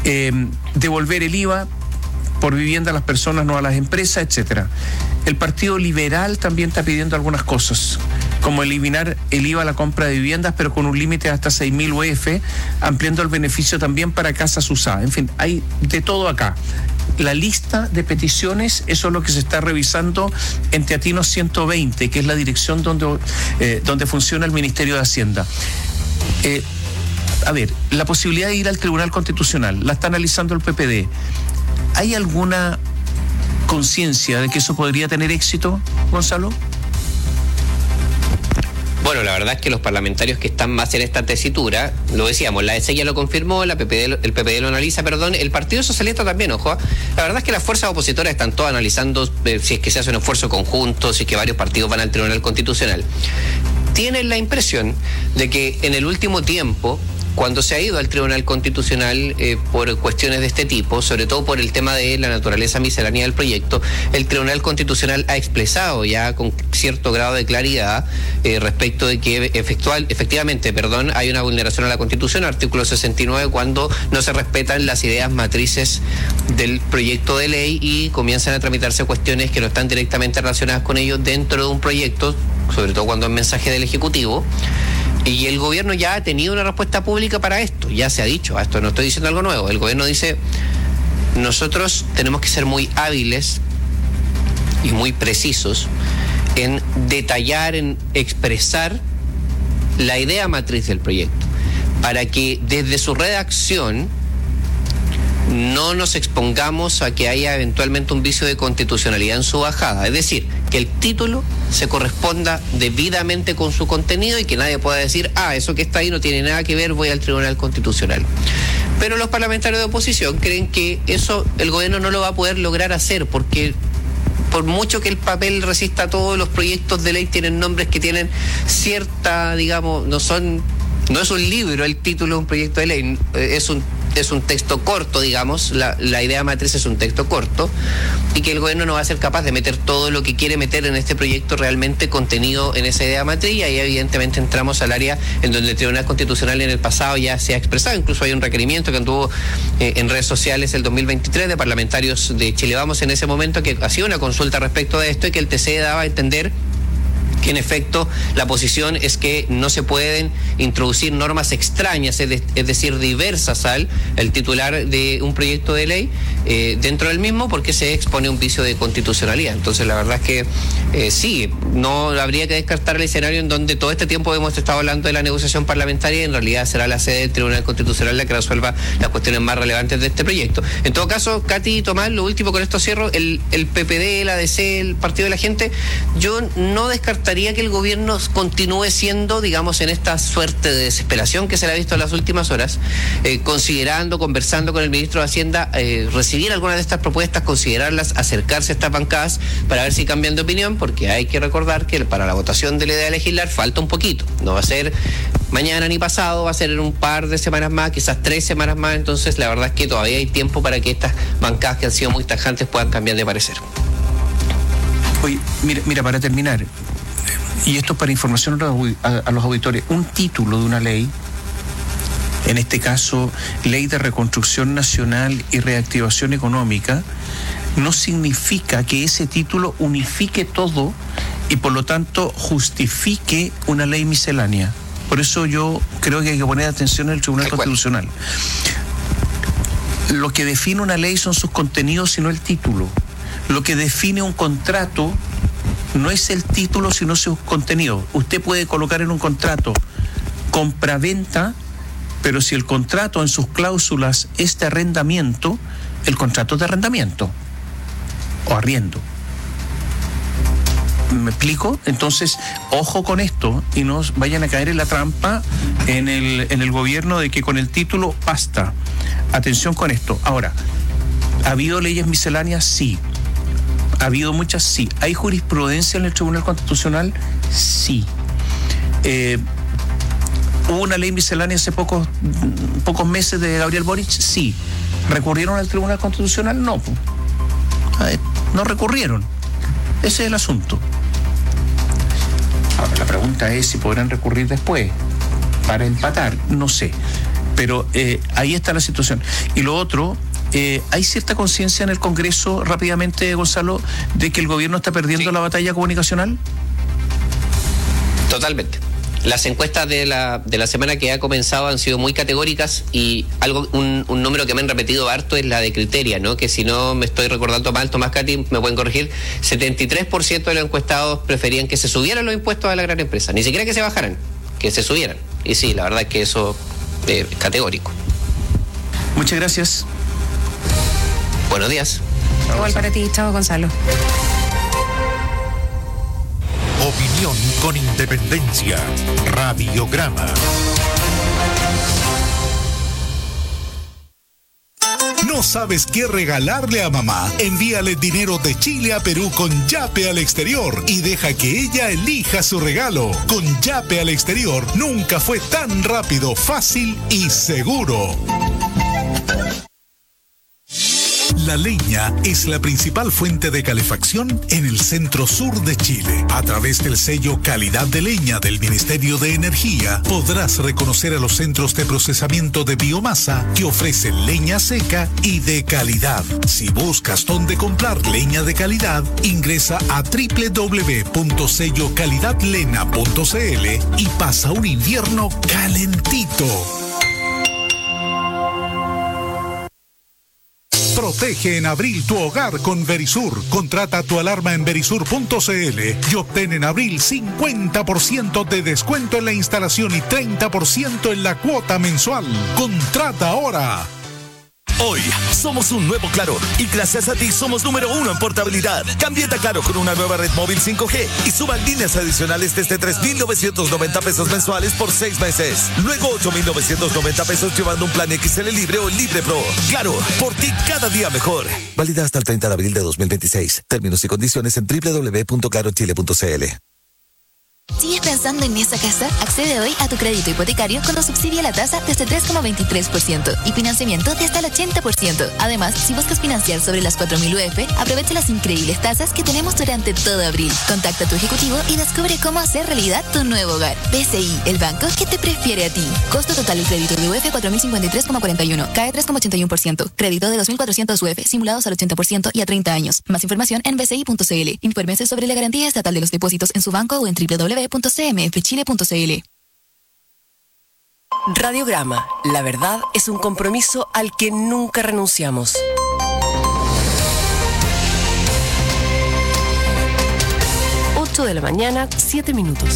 devolver el IVA por vivienda a las personas, no a las empresas, etcétera. El Partido Liberal también está pidiendo algunas cosas, como eliminar el IVA a la compra de viviendas, pero con un límite de hasta 6.000 UF, ampliando el beneficio también para casas usadas. En fin, hay de todo acá. La lista de peticiones, eso es lo que se está revisando en Teatino 120, que es la dirección donde funciona el Ministerio de Hacienda. A ver, la posibilidad de ir al Tribunal Constitucional, la está analizando el PPD. ¿Hay alguna conciencia de que eso podría tener éxito, Gonzalo? Bueno, la verdad es que los parlamentarios que están más en esta tesitura, lo decíamos, la EC ya lo confirmó, el PPD lo analiza, el Partido Socialista también, ojo. La verdad es que las fuerzas opositoras están todas analizando si es que se hace un esfuerzo conjunto, si es que varios partidos van al Tribunal Constitucional. Tienen la impresión de que en el último tiempo, cuando se ha ido al Tribunal Constitucional por cuestiones de este tipo, sobre todo por el tema de la naturaleza miscelánea del proyecto, el Tribunal Constitucional ha expresado ya con cierto grado de claridad respecto de que efectivamente, hay una vulneración a la Constitución, artículo 69, cuando no se respetan las ideas matrices del proyecto de ley y comienzan a tramitarse cuestiones que no están directamente relacionadas con ello dentro de un proyecto, sobre todo cuando es mensaje del Ejecutivo. Y el gobierno ya ha tenido una respuesta pública para esto, ya se ha dicho, esto no estoy diciendo algo nuevo, el gobierno dice, nosotros tenemos que ser muy hábiles y muy precisos en detallar, en expresar la idea matriz del proyecto, para que desde su redacción no nos expongamos a que haya eventualmente un vicio de constitucionalidad en su bajada. Es decir, que el título se corresponda debidamente con su contenido y que nadie pueda decir, eso que está ahí no tiene nada que ver, voy al Tribunal Constitucional. Pero los parlamentarios de oposición creen que eso el gobierno no lo va a poder lograr hacer, porque por mucho que el papel resista todo, los proyectos de ley tienen nombres que tienen cierta, digamos, no es un libro el título de un proyecto de ley, es un texto corto, digamos, la idea matriz es un texto corto, y que el gobierno no va a ser capaz de meter todo lo que quiere meter en este proyecto realmente contenido en esa idea matriz, y ahí evidentemente entramos al área en donde el Tribunal Constitucional en el pasado ya se ha expresado, incluso hay un requerimiento que anduvo en redes sociales el 2023 de parlamentarios de Chile Vamos en ese momento, que hacía una consulta respecto de esto y que el TC daba a entender que en efecto la posición es que no se pueden introducir normas extrañas, es decir, diversas al titular de un proyecto de ley dentro del mismo, porque se expone un vicio de constitucionalidad. Entonces la verdad es que sí, no habría que descartar el escenario en donde todo este tiempo hemos estado hablando de la negociación parlamentaria y en realidad será la sede del Tribunal Constitucional la que resuelva las cuestiones más relevantes de este proyecto. En todo caso, Katy y Tomás, lo último, con esto cierro, el PPD, el ADC, el Partido de la Gente, yo no descartaría que el gobierno continúe siendo, digamos, en esta suerte de desesperación que se le ha visto en las últimas horas, conversando con el ministro de Hacienda, recibir algunas de estas propuestas, considerarlas, acercarse a estas bancadas para ver si cambian de opinión, porque hay que recordar que para la votación de la idea de legislar falta un poquito, no va a ser mañana ni pasado, va a ser en un par de semanas más, quizás 3 semanas más, entonces la verdad es que todavía hay tiempo para que estas bancadas que han sido muy tajantes puedan cambiar de parecer. Oye, mira, para terminar, y esto para información a los auditores, un título de una ley, en este caso Ley de Reconstrucción Nacional y Reactivación Económica, no significa que ese título unifique todo y por lo tanto justifique una ley miscelánea. Por eso yo creo que hay que poner atención en el Tribunal Constitucional. Lo que define una ley son sus contenidos y no el título. Lo que define un contrato no es el título, sino sus contenidos. Usted puede colocar en un contrato compra-venta, pero si el contrato en sus cláusulas es de arrendamiento, el contrato es de arrendamiento o arriendo. ¿Me explico? Entonces, ojo con esto y no vayan a caer en la trampa en el gobierno de que con el título basta. Atención con esto. Ahora, ¿ha habido leyes misceláneas? Sí. ¿Ha habido muchas? Sí. ¿Hay jurisprudencia en el Tribunal Constitucional? Sí. ¿Hubo una ley miscelánea hace pocos meses de Gabriel Boric? Sí. ¿Recurrieron al Tribunal Constitucional? No. No recurrieron. Ese es el asunto. Ahora, la pregunta es si podrán recurrir después para empatar. No sé. Pero ahí está la situación. Y lo otro, ¿hay cierta conciencia en el Congreso, rápidamente, Gonzalo, de que el gobierno está perdiendo la batalla comunicacional? Totalmente. Las encuestas de la semana que ha comenzado han sido muy categóricas y un número que me han repetido harto es la de Criteria, ¿no? Que si no me estoy recordando mal, Tomás Cati, me pueden corregir, 73% de los encuestados preferían que se subieran los impuestos a la gran empresa, ni siquiera que se bajaran, que se subieran. Y sí, la verdad es que eso es categórico. Muchas gracias. Buenos días. Igual para ti, chao Gonzalo. Opinión con independencia. Radiograma. ¿No sabes qué regalarle a mamá? Envíale dinero de Chile a Perú con Yape al exterior y deja que ella elija su regalo. Con Yape al exterior nunca fue tan rápido, fácil y seguro. La leña es la principal fuente de calefacción en el centro sur de Chile. A través del sello Calidad de Leña del Ministerio de Energía, podrás reconocer a los centros de procesamiento de biomasa que ofrecen leña seca y de calidad. Si buscas dónde comprar leña de calidad, ingresa a www.sellocalidadlena.cl y pasa un invierno calentito. Protege en abril tu hogar con Verisur. Contrata tu alarma en verisur.cl y obtén en abril 50% de descuento en la instalación y 30% en la cuota mensual. Contrata ahora. Hoy somos un nuevo Claro y gracias a ti somos número 1 en portabilidad. Cámbiate a Claro con una nueva red móvil 5G y suban líneas adicionales desde 3,990 pesos mensuales por 6 meses. Luego 8,990 pesos llevando un plan XL Libre o Libre Pro. Claro, por ti cada día mejor. Válida hasta el 30 de abril de 2026. Términos y condiciones en www.clarochile.cl. ¿Sigues pensando en esa casa? Accede hoy a tu crédito hipotecario con los subsidia la tasa desde 3,23% y financiamiento de hasta el 80%. Además, si buscas financiar sobre las 4.000 UF, aprovecha las increíbles tasas que tenemos durante todo abril. Contacta a tu ejecutivo y descubre cómo hacer realidad tu nuevo hogar. BCI, el banco que te prefiere a ti. Costo total del crédito de UF 4.053,41. Cae 3,81%. Crédito de 2.400 UF simulados al 80% y a 30 años. Más información en bci.cl. Infórmese sobre la garantía estatal de los depósitos en su banco o en www.cmfchile.cl. Radiograma. La verdad es un compromiso al que nunca renunciamos. De la mañana, 7 minutos.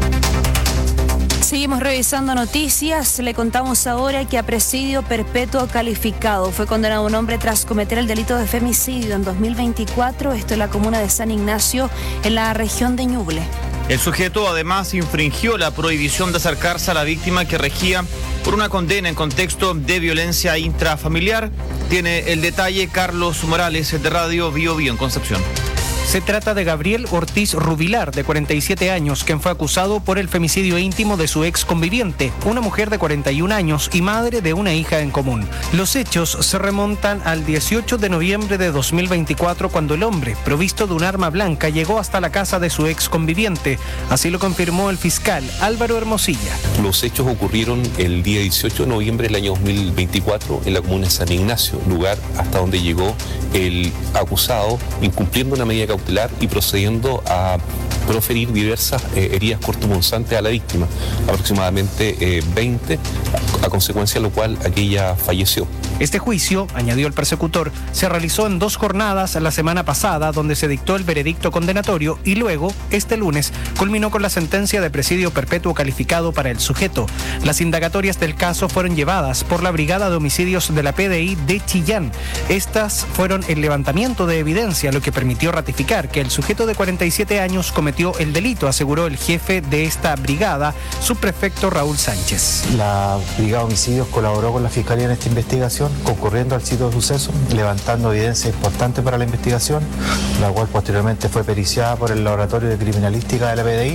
Seguimos revisando noticias. Le contamos ahora que a presidio perpetuo calificado fue condenado un hombre tras cometer el delito de femicidio en 2024. Esto en la comuna de San Ignacio, en la región de Ñuble. El sujeto además infringió la prohibición de acercarse a la víctima que regía por una condena en contexto de violencia intrafamiliar. Tiene el detalle Carlos Morales de Radio Bio Bio en Concepción. Se trata de Gabriel Ortiz Rubilar, de 47 años, quien fue acusado por el femicidio íntimo de su ex conviviente, una mujer de 41 años y madre de una hija en común. Los hechos se remontan al 18 de noviembre de 2024, cuando el hombre, provisto de un arma blanca, llegó hasta la casa de su ex conviviente. Así lo confirmó el fiscal Álvaro Hermosilla. Los hechos ocurrieron el día 18 de noviembre del año 2024 en la comuna de San Ignacio, lugar hasta donde llegó el acusado, incumpliendo una medida cautelar y procediendo a proferir diversas heridas cortopunzantes a la víctima, aproximadamente 20, a consecuencia de lo cual aquella falleció. Este juicio, añadió el persecutor, se realizó en 2 jornadas la semana pasada, donde se dictó el veredicto condenatorio, y luego, este lunes, culminó con la sentencia de presidio perpetuo calificado para el sujeto. Las indagatorias del caso fueron llevadas por la Brigada de Homicidios de la PDI de Chillán. Estas fueron el levantamiento de evidencia, lo que permitió ratificar que el sujeto de 47 años cometió el delito, aseguró el jefe de esta brigada, subprefecto Raúl Sánchez. La Brigada de Homicidios colaboró con la Fiscalía en esta investigación, concurriendo al sitio de suceso, levantando evidencia importante para la investigación, la cual posteriormente fue periciada por el Laboratorio de Criminalística de la PDI,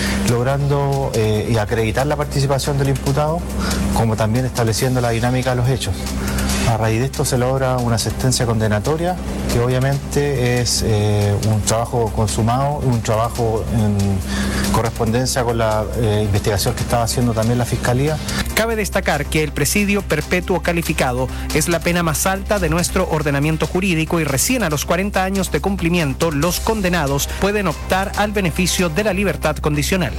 logrando y acreditar la participación del imputado, como también estableciendo la dinámica de los hechos. A raíz de esto se logra una sentencia condenatoria, que obviamente es un trabajo consumado, un trabajo en correspondencia con la investigación que estaba haciendo también la Fiscalía. Cabe destacar que el presidio perpetuo calificado es la pena más alta de nuestro ordenamiento jurídico y recién a los 40 años de cumplimiento los condenados pueden optar al beneficio de la libertad condicional.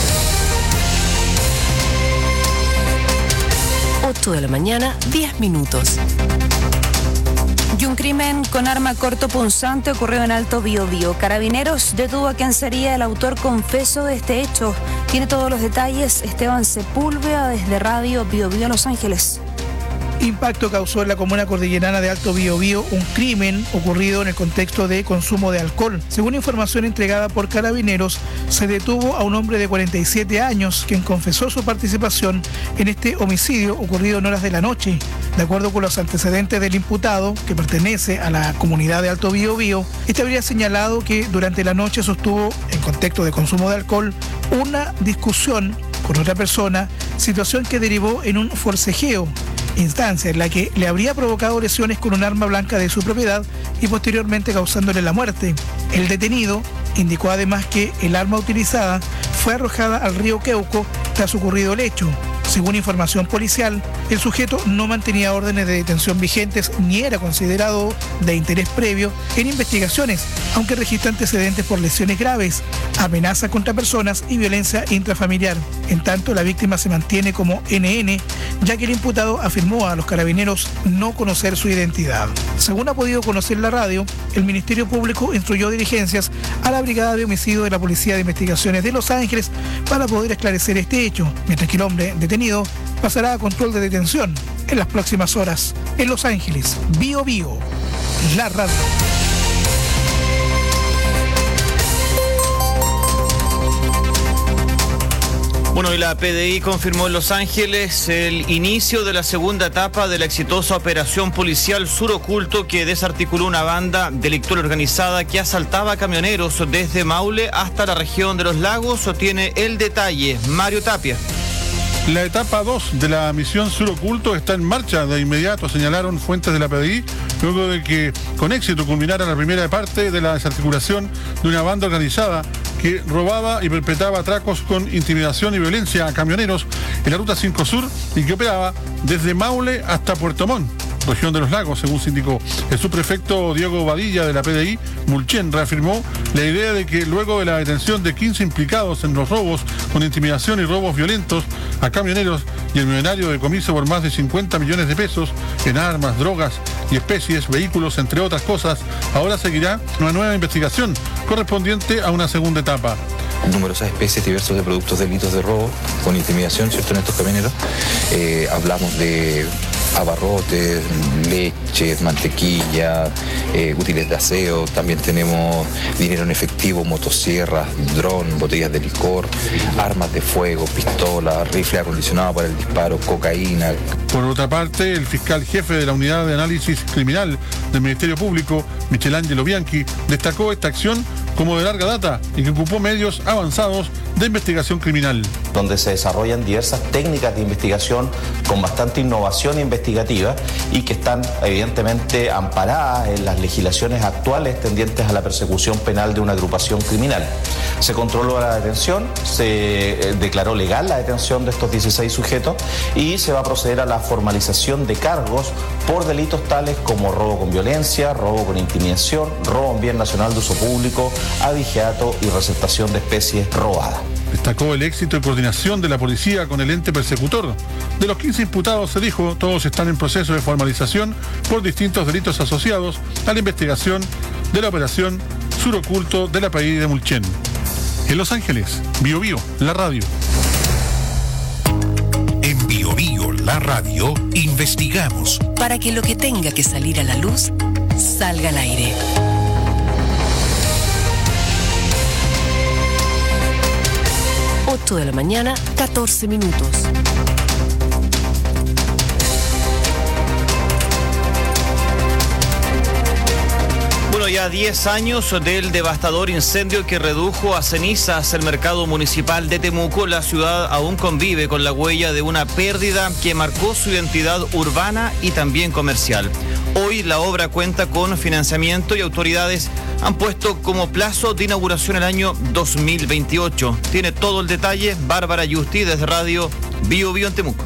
8 de la mañana, 10 minutos. Y un crimen con arma cortopunzante ocurrió en Alto Biobío. Carabineros detuvo a quien sería el autor confeso de este hecho. Tiene todos los detalles Esteban Sepúlveda desde Radio Biobío Los Ángeles. Impacto causó en la comuna cordillerana de Alto Biobío un crimen ocurrido en el contexto de consumo de alcohol. Según información entregada por Carabineros, se detuvo a un hombre de 47 años quien confesó su participación en este homicidio ocurrido en horas de la noche. De acuerdo con los antecedentes del imputado, que pertenece a la comunidad de Alto Biobío, este habría señalado que durante la noche sostuvo, en contexto de consumo de alcohol, una discusión con otra persona, situación que derivó en un forcejeo, instancia en la que le habría provocado lesiones con un arma blanca de su propiedad y posteriormente causándole la muerte. El detenido indicó además que el arma utilizada fue arrojada al río Queuco tras ocurrido el hecho. Según información policial, el sujeto no mantenía órdenes de detención vigentes ni era considerado de interés previo en investigaciones, aunque registra antecedentes por lesiones graves, amenaza contra personas y violencia intrafamiliar. En tanto, la víctima se mantiene como NN, ya que el imputado afirmó a los carabineros no conocer su identidad. Según ha podido conocer la radio, el Ministerio Público instruyó diligencias a la Brigada de Homicidio de la Policía de Investigaciones de Los Ángeles para poder esclarecer este hecho, mientras que el hombre detenido pasará a control de detención en las próximas horas. En Los Ángeles, Biobío, la radio. Bueno, y la PDI confirmó en Los Ángeles el inicio de la segunda etapa de la exitosa operación policial Sur Oculto que desarticuló una banda delictual organizada que asaltaba camioneros desde Maule hasta la región de Los Lagos. Tiene el detalle Mario Tapia. La etapa 2 de la misión Sur Oculto está en marcha de inmediato, señalaron fuentes de la PDI, luego de que con éxito culminara la primera parte de la desarticulación de una banda organizada que robaba y perpetraba atracos con intimidación y violencia a camioneros en la Ruta 5 Sur y que operaba desde Maule hasta Puerto Montt, región de Los Lagos, según se indicó. El subprefecto Diego Badilla de la PDI, Mulchen, reafirmó la idea de que luego de la detención de 15 implicados en los robos con intimidación y robos violentos a camioneros y el millonario decomiso por más de 50 millones de pesos en armas, drogas y especies, vehículos, entre otras cosas, ahora seguirá una nueva investigación correspondiente a una segunda etapa. Numerosas especies diversos de productos delitos de robo con intimidación, ¿cierto?, en estos camioneros. Hablamos de abarrotes, leches, mantequilla, útiles de aseo. También tenemos dinero en efectivo, motosierras, dron, botellas de licor, armas de fuego, pistolas, rifle acondicionado para el disparo, cocaína. Por otra parte, el fiscal jefe de la Unidad de Análisis Criminal del Ministerio Público, Michelangelo Bianchi, destacó esta acción como de larga data y que ocupó medios avanzados de investigación criminal. Donde se desarrollan diversas técnicas de investigación con bastante innovación investigativa y que están evidentemente amparadas en las legislaciones actuales tendientes a la persecución penal de una agrupación criminal. Se controló la detención, se declaró legal la detención de estos 16 sujetos y se va a proceder a la formalización de cargos por delitos tales como robo con violencia, robo con intimidación, robo en bien nacional de uso público, abigeato y receptación de especies robadas. Destacó el éxito y coordinación de la policía con el ente persecutor. De los 15 imputados, se dijo, todos están en proceso de formalización por distintos delitos asociados a la investigación de la operación Sur Oculto de la PDI de Mulchen. En Los Ángeles, Biobío, la radio. En Biobío, la radio, investigamos para que lo que tenga que salir a la luz salga al aire. 8 de la mañana, 14 minutos. Bueno, ya 10 años del devastador incendio que redujo a cenizas el mercado municipal de Temuco. La ciudad aún convive con la huella de una pérdida que marcó su identidad urbana y también comercial. Hoy la obra cuenta con financiamiento y autoridades han puesto como plazo de inauguración el año 2028. Tiene todo el detalle Bárbara Yusti desde Radio Biobío en Temuco.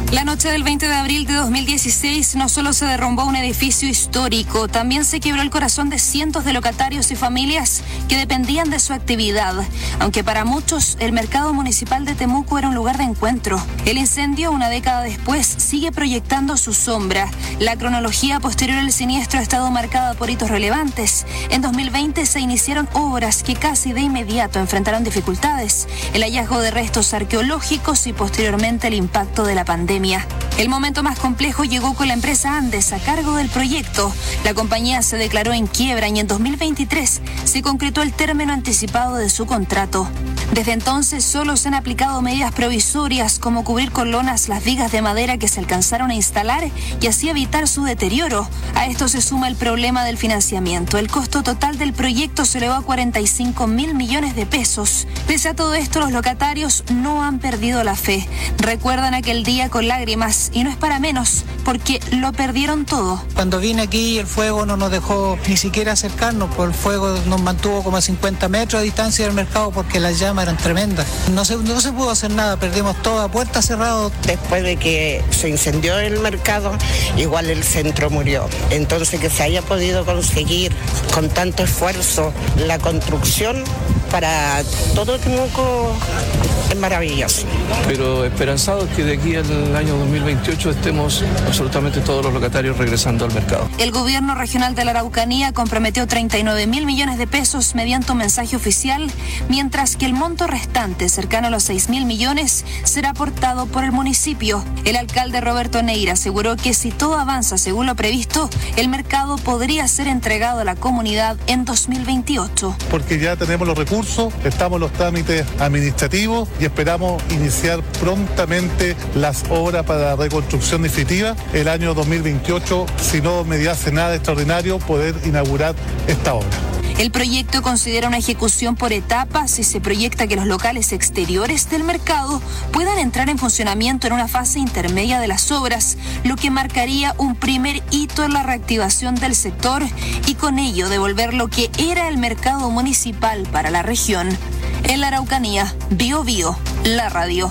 La noche del 20 de abril de 2016 no solo se derrumbó un edificio histórico, también se quebró el corazón de cientos de locatarios y familias que dependían de su actividad, aunque para muchos el mercado municipal de Temuco era un lugar de encuentro. El incendio, una década después, sigue proyectando su sombra. La cronología posterior al siniestro ha estado marcada por hitos relevantes. En 2020 se iniciaron obras que casi de inmediato enfrentaron dificultades, el hallazgo de restos arqueológicos y posteriormente el impacto de la pandemia. El momento más complejo llegó con la empresa Andes a cargo del proyecto. La compañía se declaró en quiebra y en 2023 se concretó el término anticipado de su contrato. Desde entonces solo se han aplicado medidas provisorias como cubrir con lonas las vigas de madera que se alcanzaron a instalar y así evitar su deterioro. A esto se suma el problema del financiamiento. El costo total del proyecto se elevó a 45.000 millones de pesos. Pese a todo esto, los locatarios no han perdido la fe. Recuerdan aquel día con lágrimas y no es para menos porque lo perdieron todo. Cuando vine aquí el fuego no nos dejó ni siquiera acercarnos, porque el fuego nos mantuvo como a 50 metros de distancia del mercado porque las llamas eran tremendas. No se pudo hacer nada, perdimos todo a puerta cerrada. Después de que se incendió el mercado, igual el centro murió. Entonces que se haya podido conseguir con tanto esfuerzo la construcción para todo Temuco es maravilloso. Pero esperanzados que de aquí al año 2028 estemos absolutamente todos los locatarios regresando al mercado. El gobierno regional de la Araucanía comprometió 39.000 millones de pesos mediante un mensaje oficial, mientras que el monto restante, cercano a los 6.000 millones, será aportado por el municipio. El alcalde Roberto Neira aseguró que si todo avanza según lo previsto, el mercado podría ser entregado a la comunidad en 2028. Porque ya tenemos los recursos, estamos en los trámites administrativos y esperamos iniciar prontamente las obras para la reconstrucción definitiva el año 2028, si no mediase nada extraordinario, poder inaugurar esta obra. El proyecto considera una ejecución por etapas y se proyecta que los locales exteriores del mercado puedan entrar en funcionamiento en una fase intermedia de las obras, lo que marcaría un primer hito en la reactivación del sector y con ello devolver lo que era el mercado municipal para la región. En la Araucanía, Bio Bio, la radio.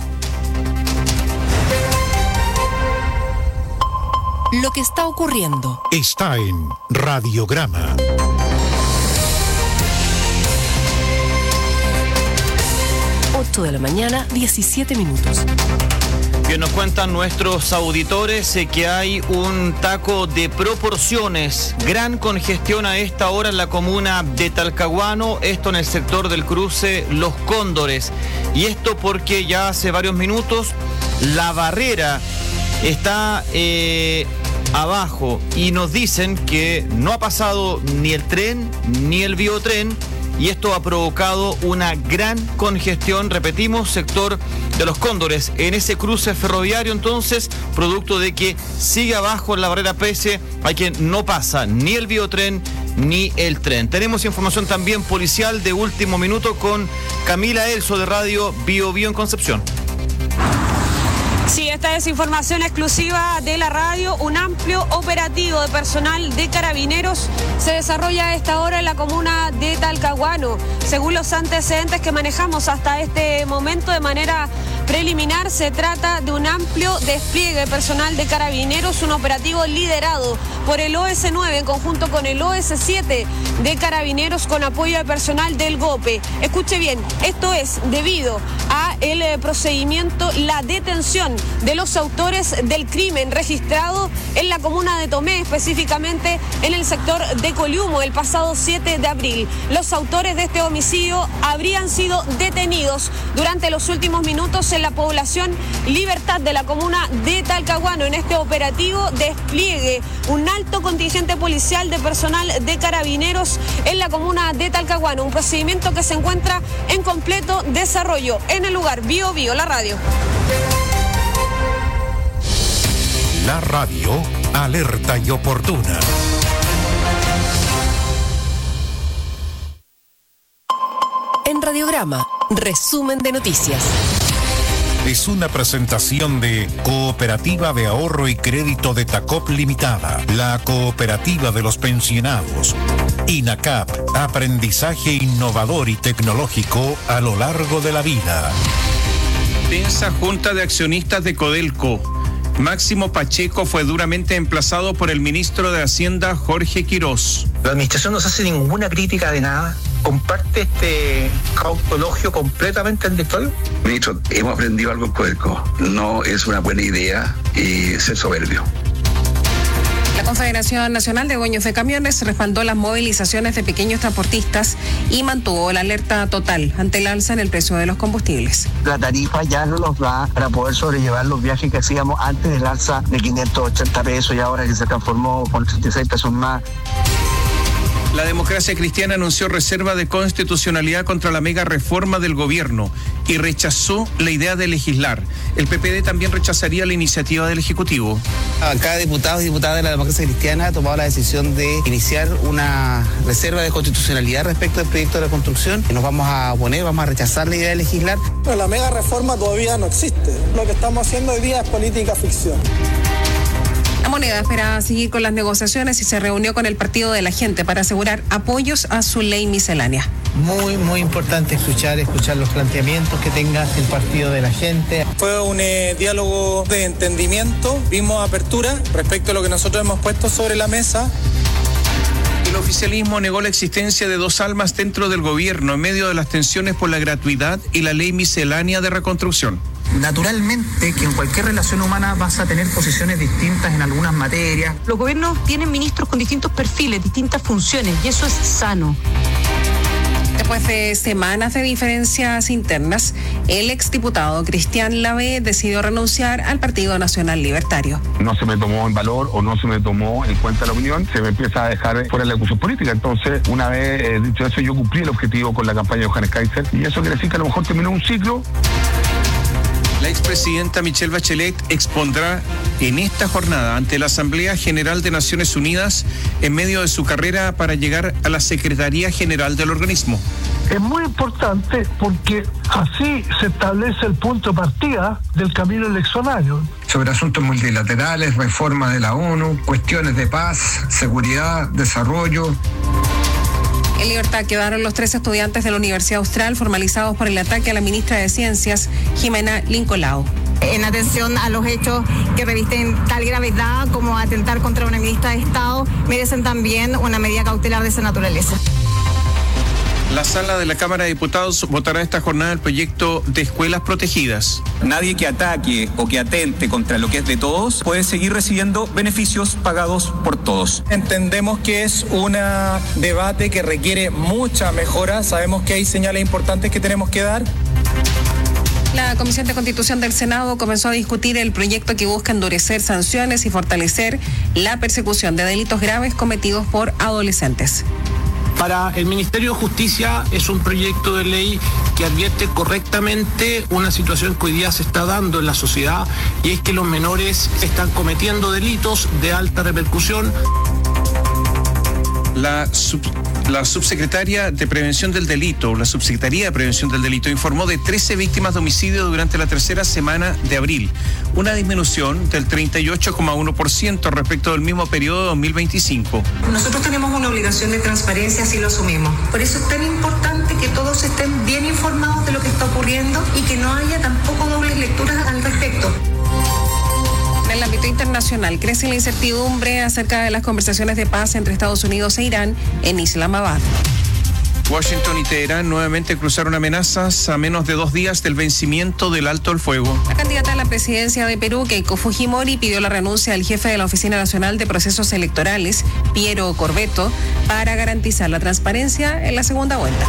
Lo que está ocurriendo está en Radiograma. De la mañana, 17 minutos. Bien, nos cuentan nuestros auditores que hay un taco de proporciones, gran congestión a esta hora en la comuna de Talcahuano, esto en el sector del cruce Los Cóndores. Y esto porque ya hace varios minutos la barrera está abajo y nos dicen que no ha pasado ni el tren ni el biotren. Y esto ha provocado una gran congestión, repetimos, sector de Los Cóndores, en ese cruce ferroviario, entonces, producto de que sigue abajo en la barrera pese a que no pasa ni el biotren ni el tren. Tenemos información también policial de último minuto con Camila Elso de Radio Bio Bio en Concepción. Sí, esta es información exclusiva de la radio. Un amplio operativo de personal de Carabineros se desarrolla a esta hora en la comuna de Talcahuano. Según los antecedentes que manejamos hasta este momento de manera preliminar, se trata de un amplio despliegue de personal de Carabineros, un operativo liderado por el OS9 en conjunto con el OS7 de Carabineros con apoyo de personal del GOPE. Escuche bien, esto es debido a el procedimiento, la detención de los autores del crimen registrado en la comuna de Tomé, específicamente en el sector de Coliumo, el pasado 7 de abril. Los autores de este homicidio habrían sido detenidos durante los últimos minutos en la población Libertad de la comuna de Talcahuano. En este operativo despliegue un alto contingente policial de personal de Carabineros en la comuna de Talcahuano, un procedimiento que se encuentra en completo desarrollo. En el lugar, Bio Bio, la radio. La radio, alerta y oportuna. En Radiograma, resumen de noticias. Es una presentación de Cooperativa de Ahorro y Crédito de Tacop Limitada, la cooperativa de los pensionados. INACAP, aprendizaje innovador y tecnológico a lo largo de la vida. Densa Junta de Accionistas de Codelco. Máximo Pacheco fue duramente emplazado por el ministro de Hacienda, Jorge Quirós. La administración no se hace ninguna crítica de nada. ¿Comparte este cautologio completamente en la historia? Ministro, hemos aprendido algo en Codelco. No es una buena idea ser soberbio. La Confederación Nacional de Dueños de Camiones respaldó las movilizaciones de pequeños transportistas y mantuvo la alerta total ante el alza en el precio de los combustibles. La tarifa ya no nos da para poder sobrellevar los viajes que hacíamos antes del alza de 580 pesos y ahora que se transformó con 36 pesos más. La Democracia Cristiana anunció reserva de constitucionalidad contra la mega reforma del gobierno y rechazó la idea de legislar. El PPD también rechazaría la iniciativa del Ejecutivo. Cada diputado y diputada de la Democracia Cristiana ha tomado la decisión de iniciar una reserva de constitucionalidad respecto al proyecto de la construcción. Nos vamos a oponer, vamos a rechazar la idea de legislar. Pero la mega reforma todavía no existe. Lo que estamos haciendo hoy día es política ficción. La Moneda espera seguir con las negociaciones y se reunió con el Partido de la Gente para asegurar apoyos a su ley miscelánea. Muy importante escuchar los planteamientos que tenga el Partido de la Gente. Fue un diálogo de entendimiento, vimos apertura respecto a lo que nosotros hemos puesto sobre la mesa. El oficialismo negó la existencia de dos almas dentro del gobierno en medio de las tensiones por la gratuidad y la ley miscelánea de reconstrucción. Naturalmente que en cualquier relación humana vas a tener posiciones distintas en algunas materias. Los gobiernos tienen ministros con distintos perfiles, distintas funciones, y eso es sano. Después de semanas de diferencias internas, el exdiputado Cristian Lavé decidió renunciar al Partido Nacional Libertario. No se me tomó en valor o no se me tomó en cuenta la opinión, se me empieza a dejar fuera de la discusión política. Entonces, una vez dicho eso, yo cumplí el objetivo con la campaña de Johannes Kaiser y eso quiere decir que a lo mejor terminó un ciclo. La expresidenta Michelle Bachelet expondrá en esta jornada ante la Asamblea General de Naciones Unidas en medio de su carrera para llegar a la Secretaría General del organismo. Es muy importante porque así se establece el punto de partida del camino eleccionario. Sobre asuntos multilaterales, reforma de la ONU, cuestiones de paz, seguridad, desarrollo. En libertad quedaron los 3 estudiantes de la Universidad Austral formalizados por el ataque a la ministra de Ciencias, Jimena Lincolao. En atención a los hechos que revisten tal gravedad como atentar contra una ministra de Estado, merecen también una medida cautelar de esa naturaleza. La sala de la Cámara de Diputados votará esta jornada el proyecto de escuelas protegidas. Nadie que ataque o que atente contra lo que es de todos puede seguir recibiendo beneficios pagados por todos. Entendemos que es un debate que requiere mucha mejora. Sabemos que hay señales importantes que tenemos que dar. La Comisión de Constitución del Senado comenzó a discutir el proyecto que busca endurecer sanciones y fortalecer la persecución de delitos graves cometidos por adolescentes. Para el Ministerio de Justicia es un proyecto de ley que advierte correctamente una situación que hoy día se está dando en la sociedad y es que los menores están cometiendo delitos de alta repercusión. La subsecretaria de Prevención del Delito, la Subsecretaría de Prevención del Delito, informó de 13 víctimas de homicidio durante la tercera semana de abril, una disminución del 38,1% respecto del mismo periodo de 2025. Nosotros tenemos una obligación de transparencia, así lo asumimos. Por eso es tan importante que todos estén bien informados de lo que está ocurriendo y que no haya tampoco dobles lecturas al respecto. En el ámbito internacional, crece la incertidumbre acerca de las conversaciones de paz entre Estados Unidos e Irán en Islamabad. Washington y Teherán nuevamente cruzaron amenazas a menos de 2 días del vencimiento del alto el fuego. La candidata a la presidencia de Perú, Keiko Fujimori, pidió la renuncia al jefe de la Oficina Nacional de Procesos Electorales, Piero Corbeto, para garantizar la transparencia en la segunda vuelta.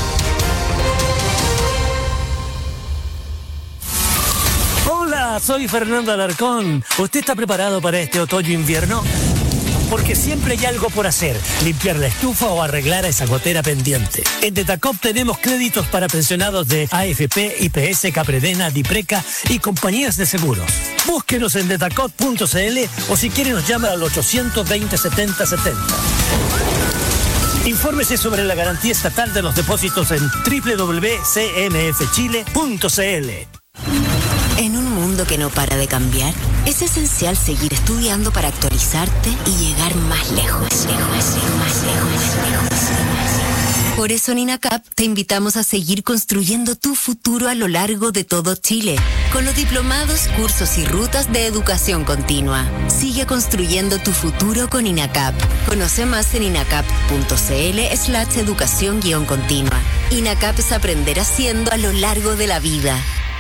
Hola, soy Fernando Alarcón. ¿Usted está preparado para este otoño-invierno? Porque siempre hay algo por hacer, limpiar la estufa o arreglar esa gotera pendiente. En Detacop tenemos créditos para pensionados de AFP, IPS, Capredena, Dipreca y compañías de seguros. Búsquenos en detacop.cl o si quiere nos llama al 820-7070. Infórmese sobre la garantía estatal de los depósitos en www.cmfchile.cl. En un mundo que no para de cambiar, es esencial seguir estudiando para actualizarte y llegar más lejos. Por eso en INACAP te invitamos a seguir construyendo tu futuro a lo largo de todo Chile, con los diplomados, cursos y rutas de educación continua. Sigue construyendo tu futuro con INACAP. Conoce más en inacap.cl/educación-continua. INACAP es aprender haciendo a lo largo de la vida.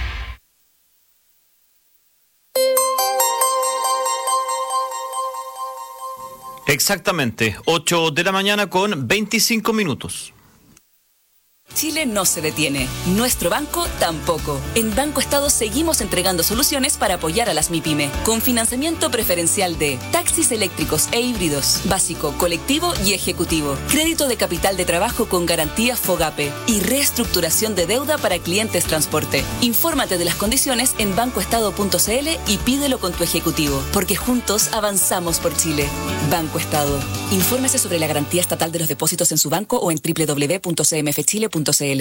Exactamente, 8 de la mañana con 25 minutos. Chile no se detiene, nuestro banco tampoco. En Banco Estado seguimos entregando soluciones para apoyar a las MIPYME, con financiamiento preferencial de taxis eléctricos e híbridos, básico, colectivo y ejecutivo, crédito de capital de trabajo con garantía FOGAPE y reestructuración de deuda para clientes transporte. Infórmate de las condiciones en bancoestado.cl y pídelo con tu ejecutivo, porque juntos avanzamos por Chile. Banco Estado. Infórmese sobre la garantía estatal de los depósitos en su banco o en www.cmfchile.cl.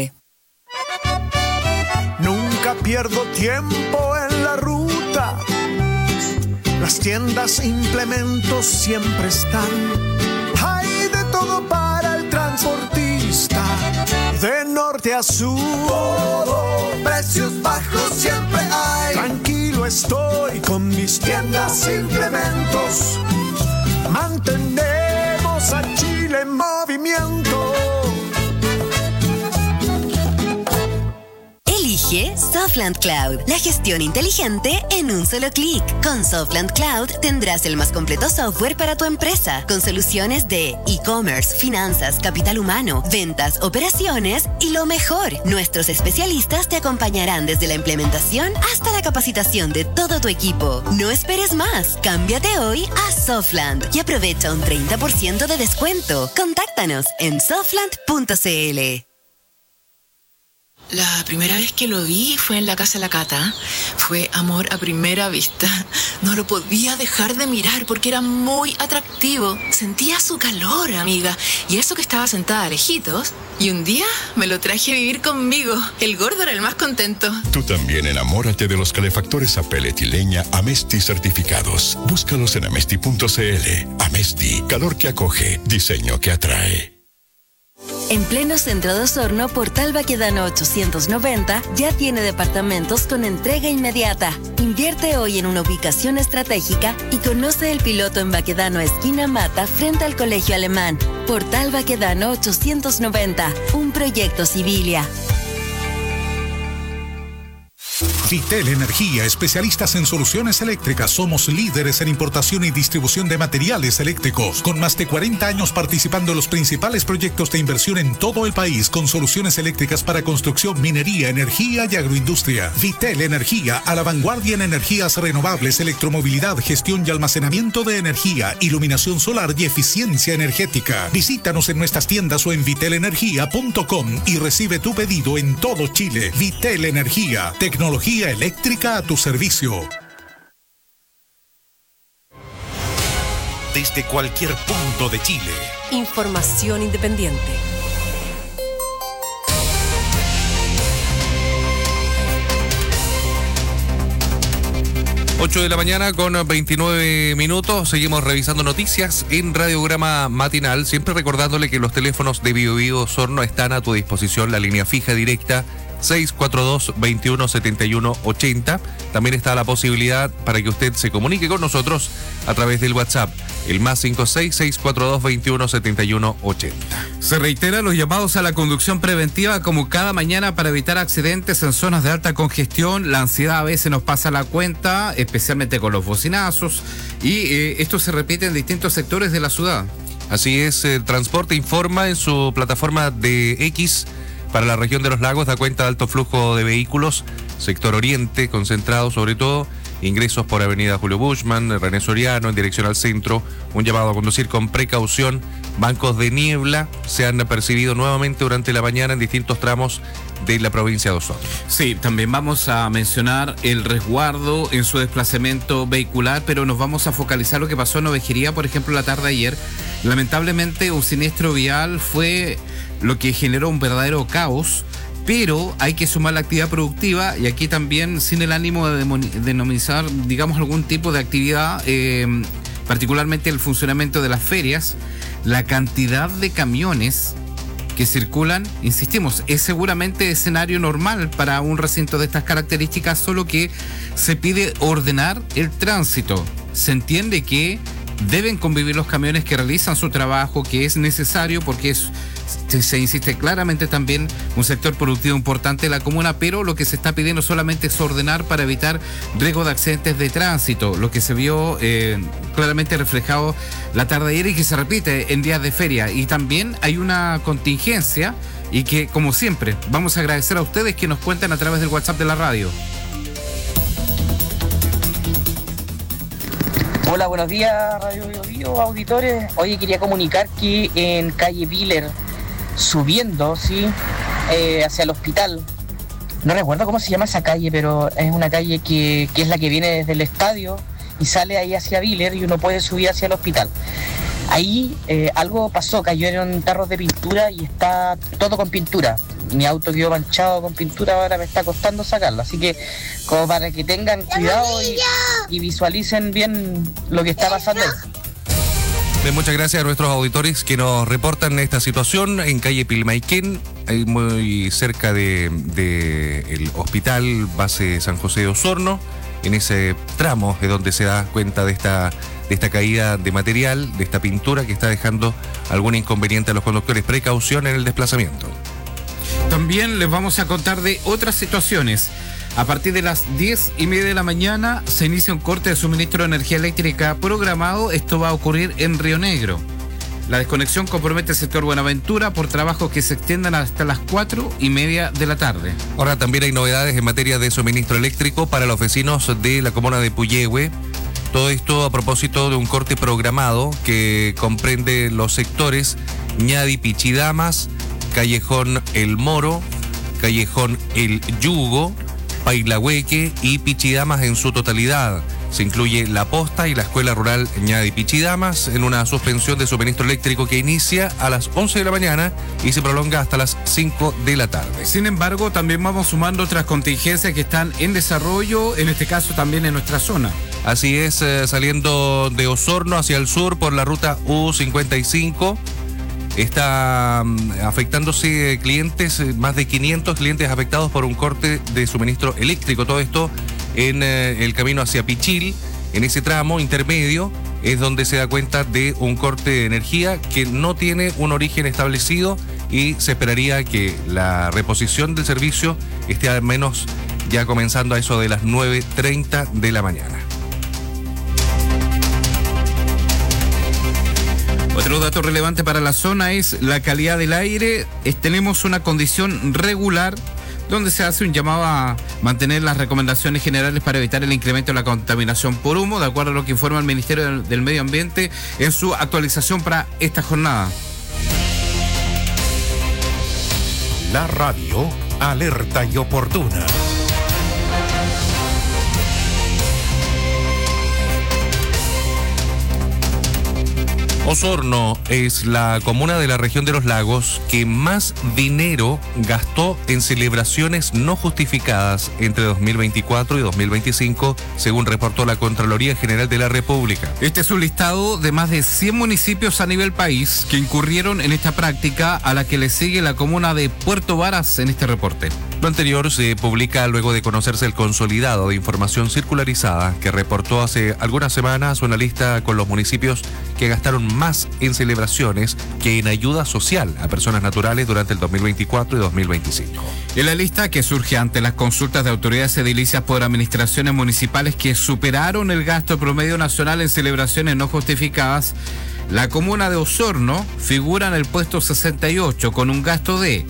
Nunca pierdo tiempo en la ruta. Las tiendas, implementos siempre están. Hay de todo para el transportista. De norte a sur, todo, precios bajos siempre hay. Tranquilo estoy con mis tiendas, implementos. Mantenemos a Chile en movimiento. Elige Softland Cloud, la gestión inteligente en un solo clic. Con Softland Cloud tendrás el más completo software para tu empresa, con soluciones de e-commerce, finanzas, capital humano, ventas, operaciones y lo mejor, nuestros especialistas te acompañarán desde la implementación hasta la capacitación de todo tu equipo. No esperes más, cámbiate hoy a Softland y aprovecha un 30% de descuento. Contáctanos en softland.cl. La primera vez que lo vi fue en la casa de la Cata. Fue amor a primera vista. No lo podía dejar de mirar porque era muy atractivo. Sentía su calor, amiga. Y eso que estaba sentada lejitos. Y un día me lo traje a vivir conmigo. El gordo era el más contento. Tú también enamórate de los calefactores a pellet y leña Amesti certificados. Búscalos en amesti.cl. Amesti, calor que acoge, diseño que atrae. En pleno centro de Osorno, Portal Baquedano 890 ya tiene departamentos con entrega inmediata. Invierte hoy en una ubicación estratégica y conoce el piloto en Baquedano esquina Mata frente al Colegio Alemán. Portal Baquedano 890, un proyecto Civilia. Vitel Energía, especialistas en soluciones eléctricas. Somos líderes en importación y distribución de materiales eléctricos, con más de 40 años participando en los principales proyectos de inversión en todo el país, con soluciones eléctricas para construcción, minería, energía y agroindustria. Vitel Energía, a la vanguardia en energías renovables, electromovilidad, gestión y almacenamiento de energía, iluminación solar y eficiencia energética. Visítanos en nuestras tiendas o en vitelenergia.com y recibe tu pedido en todo Chile. Vitel Energía, tecnología eléctrica a tu servicio. Desde cualquier punto de Chile. Información independiente. Ocho de la mañana con 29 minutos. Seguimos revisando noticias en Radiograma Matinal. Siempre recordándole que los teléfonos de Bio Bio Osorno están a tu disposición. La línea fija directa 642-217180. También está la posibilidad para que usted se comunique con nosotros a través del WhatsApp, el más 56-642-217180. Se reiteran los llamados a la conducción preventiva como cada mañana para evitar accidentes en zonas de alta congestión. La ansiedad a veces nos pasa la cuenta, especialmente con los bocinazos, y esto se repite en distintos sectores de la ciudad. Así es, Transporte informa en su plataforma de X para la región de los lagos, da cuenta de alto flujo de vehículos, sector oriente, concentrado sobre todo, ingresos por avenida Julio Bushman, René Soriano, en dirección al centro, un llamado a conducir con precaución. Bancos de niebla se han percibido nuevamente durante la mañana en distintos tramos de la provincia de Osorno. Sí, también vamos a mencionar el resguardo en su desplazamiento vehicular, pero nos vamos a focalizar lo que pasó en Ovejería, por ejemplo, la tarde de ayer. Lamentablemente, un siniestro vial fue lo que generó un verdadero caos, pero hay que sumar la actividad productiva, y aquí también sin el ánimo de demonizar, digamos, algún tipo de actividad, particularmente el funcionamiento de las ferias. La cantidad de camiones que circulan, insistimos, es seguramente escenario normal para un recinto de estas características, solo que se pide ordenar el tránsito. Se entiende que deben convivir los camiones que realizan su trabajo, que es necesario porque se insiste claramente también un sector productivo importante de la comuna, pero lo que se está pidiendo solamente es ordenar para evitar riesgo de accidentes de tránsito, lo que se vio claramente reflejado la tarde de ayer y que se repite en días de feria. Y también hay una contingencia y que, como siempre, vamos a agradecer a ustedes que nos cuentan a través del WhatsApp de la radio. Hola, buenos días, Radio Bio, auditores. Oye, quería comunicar que en calle Viller, subiendo, ¿sí? Hacia el hospital, no recuerdo cómo se llama esa calle, pero es una calle que es la que viene desde el estadio y sale ahí hacia Viller y uno puede subir hacia el hospital. Ahí algo pasó, cayeron tarros de pintura y está todo con pintura. Mi auto quedó manchado con pintura, ahora me está costando sacarlo, así que como para que tengan cuidado y visualicen bien lo que está pasando. Muchas gracias a nuestros auditores que nos reportan esta situación en calle Pilmaiquén, muy cerca de el hospital base San José de Osorno. En ese tramo es donde se da cuenta de esta caída de material, de esta pintura que está dejando algún inconveniente a los conductores. Precaución en el desplazamiento. También les vamos a contar de otras situaciones. A partir de las 10:30 de la mañana se inicia un corte de suministro de energía eléctrica programado. Esto va a ocurrir en Río Negro. La desconexión compromete el sector Buenaventura por trabajos que se extiendan hasta las 4:30 de la tarde. Ahora también hay novedades en materia de suministro eléctrico para los vecinos de la comuna de Puyehue. Todo esto a propósito de un corte programado que comprende los sectores Ñadi Pichidamas, Callejón El Moro, Callejón El Yugo, Pailahueque y Pichidamas en su totalidad. Se incluye la posta y la escuela rural Ñadi Pichidamas en una suspensión de suministro eléctrico que inicia a las 11 de la mañana y se prolonga hasta las 5 de la tarde. Sin embargo, también vamos sumando otras contingencias que están en desarrollo, en este caso también en nuestra zona. Así es, saliendo de Osorno hacia el sur por la ruta U55. Está afectándose clientes, más de 500 clientes afectados por un corte de suministro eléctrico. Todo esto en el camino hacia Pichil. En ese tramo intermedio es donde se da cuenta de un corte de energía que no tiene un origen establecido y se esperaría que la reposición del servicio esté al menos ya comenzando a eso de las 9:30 de la mañana. Otro dato relevante para la zona es la calidad del aire. Tenemos una condición regular donde se hace un llamado a mantener las recomendaciones generales para evitar el incremento de la contaminación por humo, de acuerdo a lo que informa el Ministerio del Medio Ambiente en su actualización para esta jornada. La radio alerta y oportuna. Osorno es la comuna de la región de los lagos que más dinero gastó en celebraciones no justificadas entre 2024 y 2025, según reportó la Contraloría General de la República. Este es un listado de más de 100 municipios a nivel país que incurrieron en esta práctica, a la que le sigue la comuna de Puerto Varas en este reporte. Lo anterior se publica luego de conocerse el consolidado de información circularizada que reportó hace algunas semanas una lista con los municipios que gastaron más en celebraciones que en ayuda social a personas naturales durante el 2024 y 2025. En la lista, que surge ante las consultas de autoridades edilicias por administraciones municipales que superaron el gasto promedio nacional en celebraciones no justificadas, la comuna de Osorno figura en el puesto 68 con un gasto de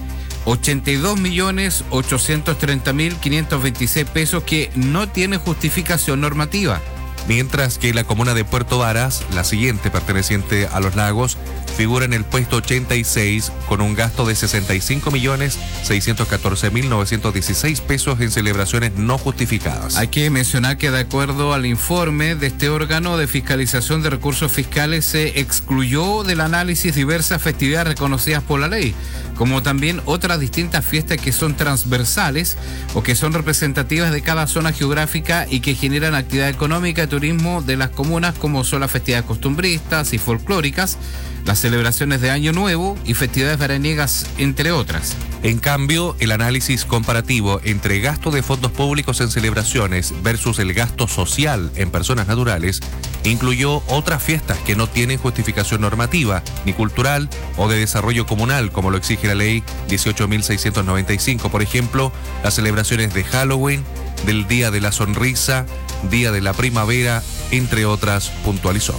82.830.526 pesos que no tiene justificación normativa. Mientras que la comuna de Puerto Varas, la siguiente perteneciente a los lagos, figura en el puesto 86 con un gasto de 65.614.916 pesos en celebraciones no justificadas. Hay que mencionar que de acuerdo al informe de este órgano de fiscalización de recursos fiscales se excluyó del análisis diversas festividades reconocidas por la ley, como también otras distintas fiestas que son transversales o que son representativas de cada zona geográfica y que generan actividad económica y turismo de las comunas, como son las festividades costumbristas y folclóricas, las celebraciones de Año Nuevo y festividades veraniegas, entre otras. En cambio, el análisis comparativo entre gasto de fondos públicos en celebraciones versus el gasto social en personas naturales incluyó otras fiestas que no tienen justificación normativa, ni cultural o de desarrollo comunal, como lo exige la ley 18.695. Por ejemplo, las celebraciones de Halloween, del Día de la Sonrisa, Día de la Primavera, entre otras, puntualizó.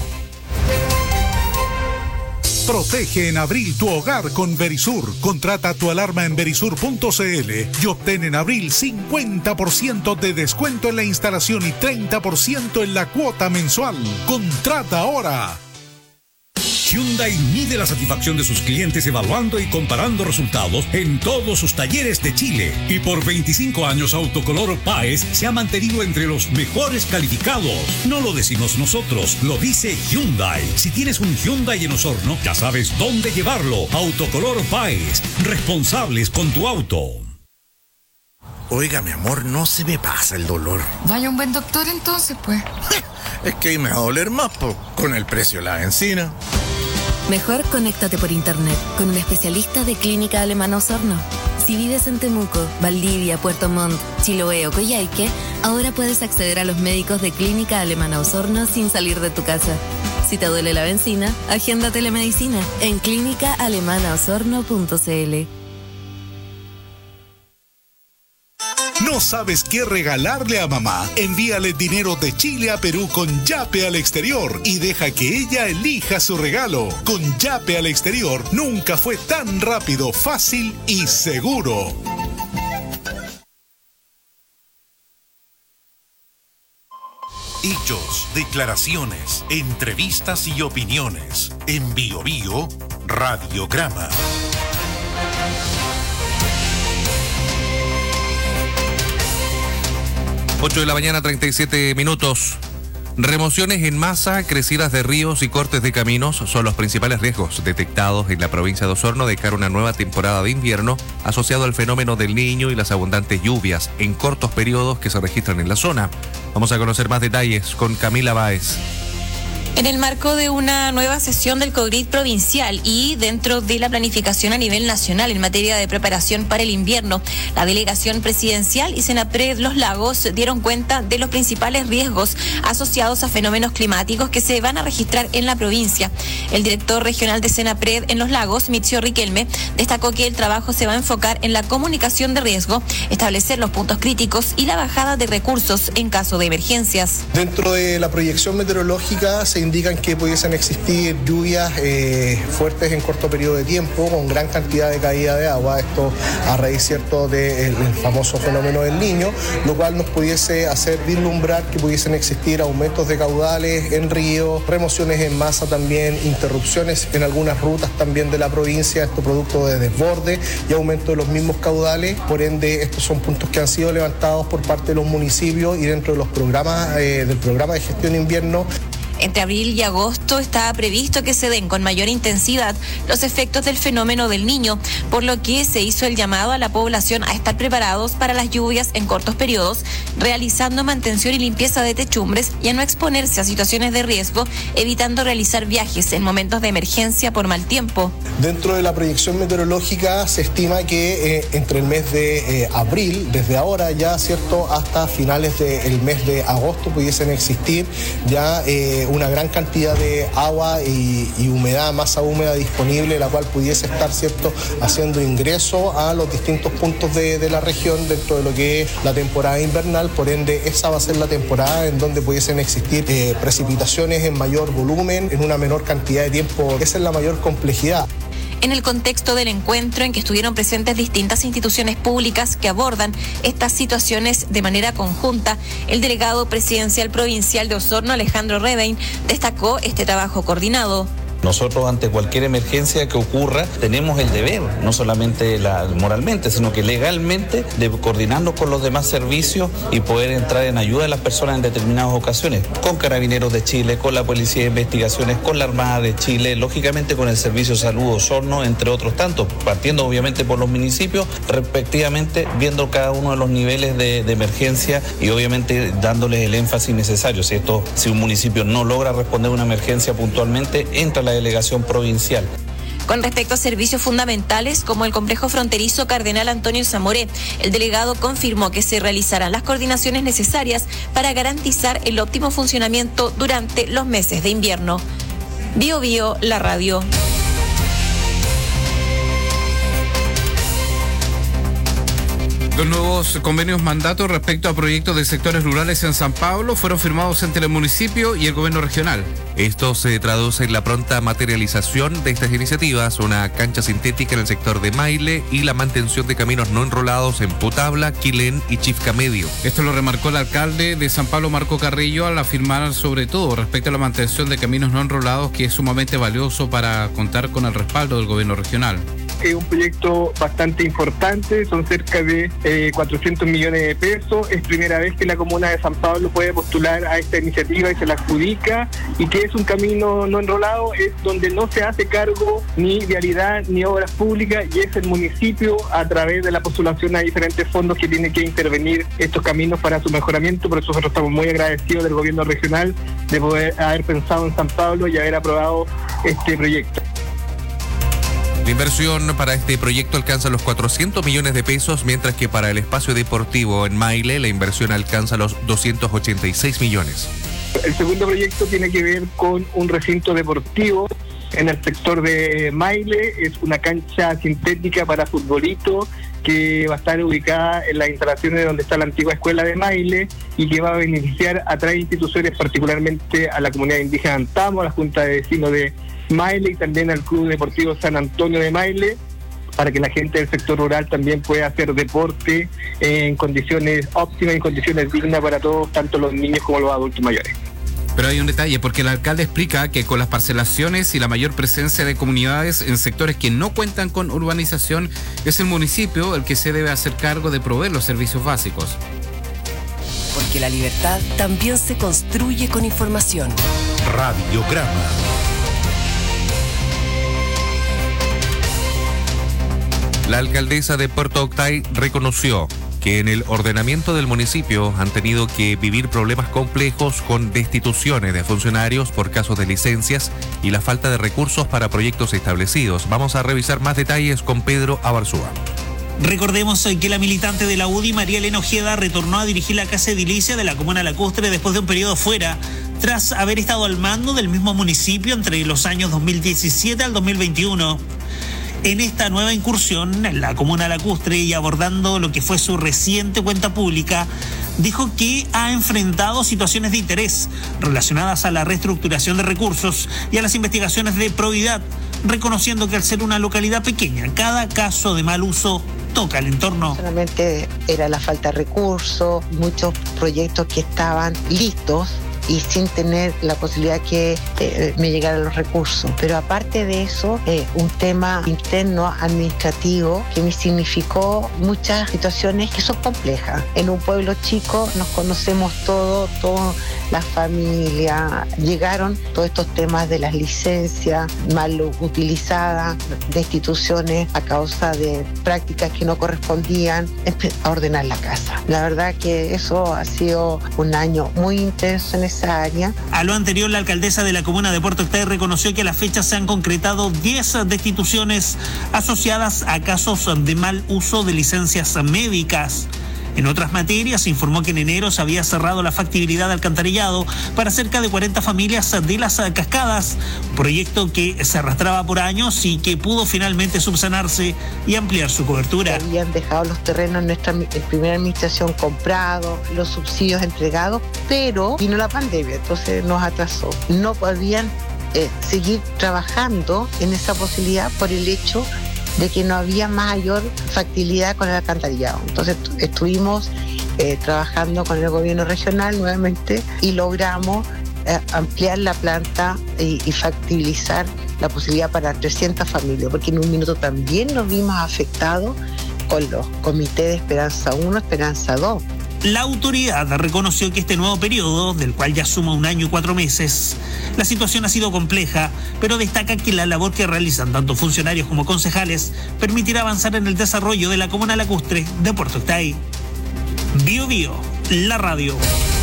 Protege en abril tu hogar con Verisur. Contrata tu alarma en verisur.cl y obtén en abril 50% de descuento en la instalación y 30% en la cuota mensual. Contrata ahora. Hyundai mide la satisfacción de sus clientes evaluando y comparando resultados en todos sus talleres de Chile. Y por 25 años Autocolor Páez se ha mantenido entre los mejores calificados. No lo decimos nosotros, lo dice Hyundai. Si tienes un Hyundai en Osorno, ya sabes dónde llevarlo. Autocolor Páez, responsables con tu auto. Oiga, mi amor, no se me pasa el dolor. Vaya un buen doctor entonces, pues. Es que ahí me va a doler más, con el precio de la benzina. Mejor conéctate por internet con un especialista de Clínica Alemana Osorno. Si vives en Temuco, Valdivia, Puerto Montt, Chiloé o Coyhaique, ahora puedes acceder a los médicos de Clínica Alemana Osorno sin salir de tu casa. Si te duele la benzina, agenda telemedicina en clínicaalemanaosorno.cl. ¿No sabes qué regalarle a mamá? Envíale dinero de Chile a Perú con Yape al exterior y deja que ella elija su regalo. Con Yape al exterior nunca fue tan rápido, fácil y seguro. Hechos, declaraciones, entrevistas y opiniones. En Bio Bio, Radiograma. 8 de la mañana, 37 minutos. Remociones en masa, crecidas de ríos y cortes de caminos son los principales riesgos detectados en la provincia de Osorno de cara a una nueva temporada de invierno asociado al fenómeno del Niño y las abundantes lluvias en cortos periodos que se registran en la zona. Vamos a conocer más detalles con Camila Báez. En el marco de una nueva sesión del COGRID provincial y dentro de la planificación a nivel nacional en materia de preparación para el invierno, la delegación presidencial y Senapred Los Lagos dieron cuenta de los principales riesgos asociados a fenómenos climáticos que se van a registrar en la provincia. El director regional de Senapred en Los Lagos, Mitzio Riquelme, destacó que el trabajo se va a enfocar en la comunicación de riesgo, establecer los puntos críticos y la bajada de recursos en caso de emergencias. Dentro de la proyección meteorológica se indican que pudiesen existir lluvias fuertes en corto periodo de tiempo con gran cantidad de caída de agua, esto a raíz cierto del famoso fenómeno del Niño, lo cual nos pudiese hacer vislumbrar que pudiesen existir aumentos de caudales en ríos, remociones en masa también, interrupciones en algunas rutas también de la provincia, esto producto de desborde y aumento de los mismos caudales. Por ende, estos son puntos que han sido levantados por parte de los municipios y dentro de los programas del programa de gestión invierno. Entre abril y agosto está previsto que se den con mayor intensidad los efectos del fenómeno del Niño, por lo que se hizo el llamado a la población a estar preparados para las lluvias en cortos periodos, realizando mantención y limpieza de techumbres y a no exponerse a situaciones de riesgo, evitando realizar viajes en momentos de emergencia por mal tiempo. Dentro de la proyección meteorológica se estima que entre el mes de abril, desde ahora ya, ¿cierto?, hasta finales del mes de agosto pudiesen existir ya una gran cantidad de agua y humedad, masa húmeda disponible, la cual pudiese estar, ¿cierto?, haciendo ingreso a los distintos puntos de la región dentro de lo que es la temporada invernal. Por ende, esa va a ser la temporada en donde pudiesen existir precipitaciones en mayor volumen, en una menor cantidad de tiempo. Esa es la mayor complejidad. En el contexto del encuentro en que estuvieron presentes distintas instituciones públicas que abordan estas situaciones de manera conjunta, el delegado presidencial provincial de Osorno, Alejandro Rebein, destacó este trabajo coordinado. Nosotros ante cualquier emergencia que ocurra tenemos el deber, no solamente moralmente, sino que legalmente, de coordinarnos con los demás servicios y poder entrar en ayuda de las personas en determinadas ocasiones, con Carabineros de Chile, con la Policía de Investigaciones, con la Armada de Chile, lógicamente con el Servicio de Salud Osorno, entre otros tantos, partiendo obviamente por los municipios, respectivamente viendo cada uno de los niveles de emergencia y obviamente dándoles el énfasis necesario. Si un municipio no logra responder a una emergencia puntualmente, entra la delegación provincial. Con respecto a servicios fundamentales como el complejo fronterizo Cardenal Antonio Zamoré, el delegado confirmó que se realizarán las coordinaciones necesarias para garantizar el óptimo funcionamiento durante los meses de invierno. Bio Bio, la radio. Los nuevos convenios mandatos respecto a proyectos de sectores rurales en San Pablo fueron firmados entre el municipio y el gobierno regional. Esto se traduce en la pronta materialización de estas iniciativas, una cancha sintética en el sector de Maile y la mantención de caminos no enrolados en Putabla, Quilén y Chifca Medio. Esto lo remarcó el alcalde de San Pablo, Marco Carrillo, al afirmar sobre todo respecto a la mantención de caminos no enrolados, que es sumamente valioso para contar con el respaldo del gobierno regional. Es un proyecto bastante importante, son cerca de 400 millones de pesos. Es primera vez que la comuna de San Pablo puede postular a esta iniciativa y se la adjudica, y que es un camino no enrolado, es donde no se hace cargo ni vialidad ni obras públicas, y es el municipio a través de la postulación a diferentes fondos que tiene que intervenir estos caminos para su mejoramiento. Por eso nosotros estamos muy agradecidos del gobierno regional de poder haber pensado en San Pablo y haber aprobado este proyecto. La inversión para este proyecto alcanza los 400 millones de pesos, mientras que para el espacio deportivo en Maile la inversión alcanza los 286 millones. El segundo proyecto tiene que ver con un recinto deportivo en el sector de Maile. Es una cancha sintética para futbolito que va a estar ubicada en las instalaciones donde está la antigua escuela de Maile y que va a beneficiar a 3 instituciones, particularmente a la comunidad indígena Antamo, a la Junta de Vecinos de Maile y también al Club Deportivo San Antonio de Maile, para que la gente del sector rural también pueda hacer deporte en condiciones óptimas, en condiciones dignas para todos, tanto los niños como los adultos mayores. Pero hay un detalle, porque el alcalde explica que con las parcelaciones y la mayor presencia de comunidades en sectores que no cuentan con urbanización, es el municipio el que se debe hacer cargo de proveer los servicios básicos. Porque la libertad también se construye con información. Radiograma. La alcaldesa de Puerto Octay reconoció que en el ordenamiento del municipio han tenido que vivir problemas complejos con destituciones de funcionarios por casos de licencias y la falta de recursos para proyectos establecidos. Vamos a revisar más detalles con Pedro Abarzúa. Recordemos que la militante de la UDI, María Elena Ojeda, retornó a dirigir la Casa Edilicia de la comuna lacustre después de un periodo fuera, tras haber estado al mando del mismo municipio entre los años 2017 al 2021. En esta nueva incursión en la comuna lacustre y abordando lo que fue su reciente cuenta pública, dijo que ha enfrentado situaciones de interés relacionadas a la reestructuración de recursos y a las investigaciones de probidad, reconociendo que al ser una localidad pequeña, cada caso de mal uso toca el entorno. Solamente era la falta de recursos, muchos proyectos que estaban listos y sin tener la posibilidad que me llegaran los recursos. Pero aparte de eso, un tema interno administrativo que me significó muchas situaciones que son complejas. En un pueblo chico nos conocemos toda la familia. Llegaron todos estos temas de las licencias mal utilizadas, destituciones a causa de prácticas que no correspondían, a ordenar la casa. La verdad que eso ha sido un año muy intenso en esa área. A lo anterior, la alcaldesa de la comuna de Puerto Octay reconoció que a la fecha se han concretado 10 destituciones asociadas a casos de mal uso de licencias médicas. En otras materias, informó que en enero se había cerrado la factibilidad de alcantarillado para cerca de 40 familias de Las Cascadas, proyecto que se arrastraba por años y que pudo finalmente subsanarse y ampliar su cobertura. Habían dejado los terrenos en nuestra primera administración comprados, los subsidios entregados, pero vino la pandemia, entonces nos atrasó. No podían seguir trabajando en esa posibilidad por el hecho de que no había mayor factibilidad con el alcantarillado. Entonces estuvimos trabajando con el gobierno regional nuevamente y logramos ampliar la planta y factibilizar la posibilidad para 300 familias, porque en un minuto también nos vimos afectados con los comités de Esperanza 1, Esperanza 2. La autoridad reconoció que este nuevo periodo, del cual ya suma 1 año y 4 meses, la situación ha sido compleja, pero destaca que la labor que realizan tanto funcionarios como concejales permitirá avanzar en el desarrollo de la comuna lacustre de Puerto Octay. Bio Bio, la radio.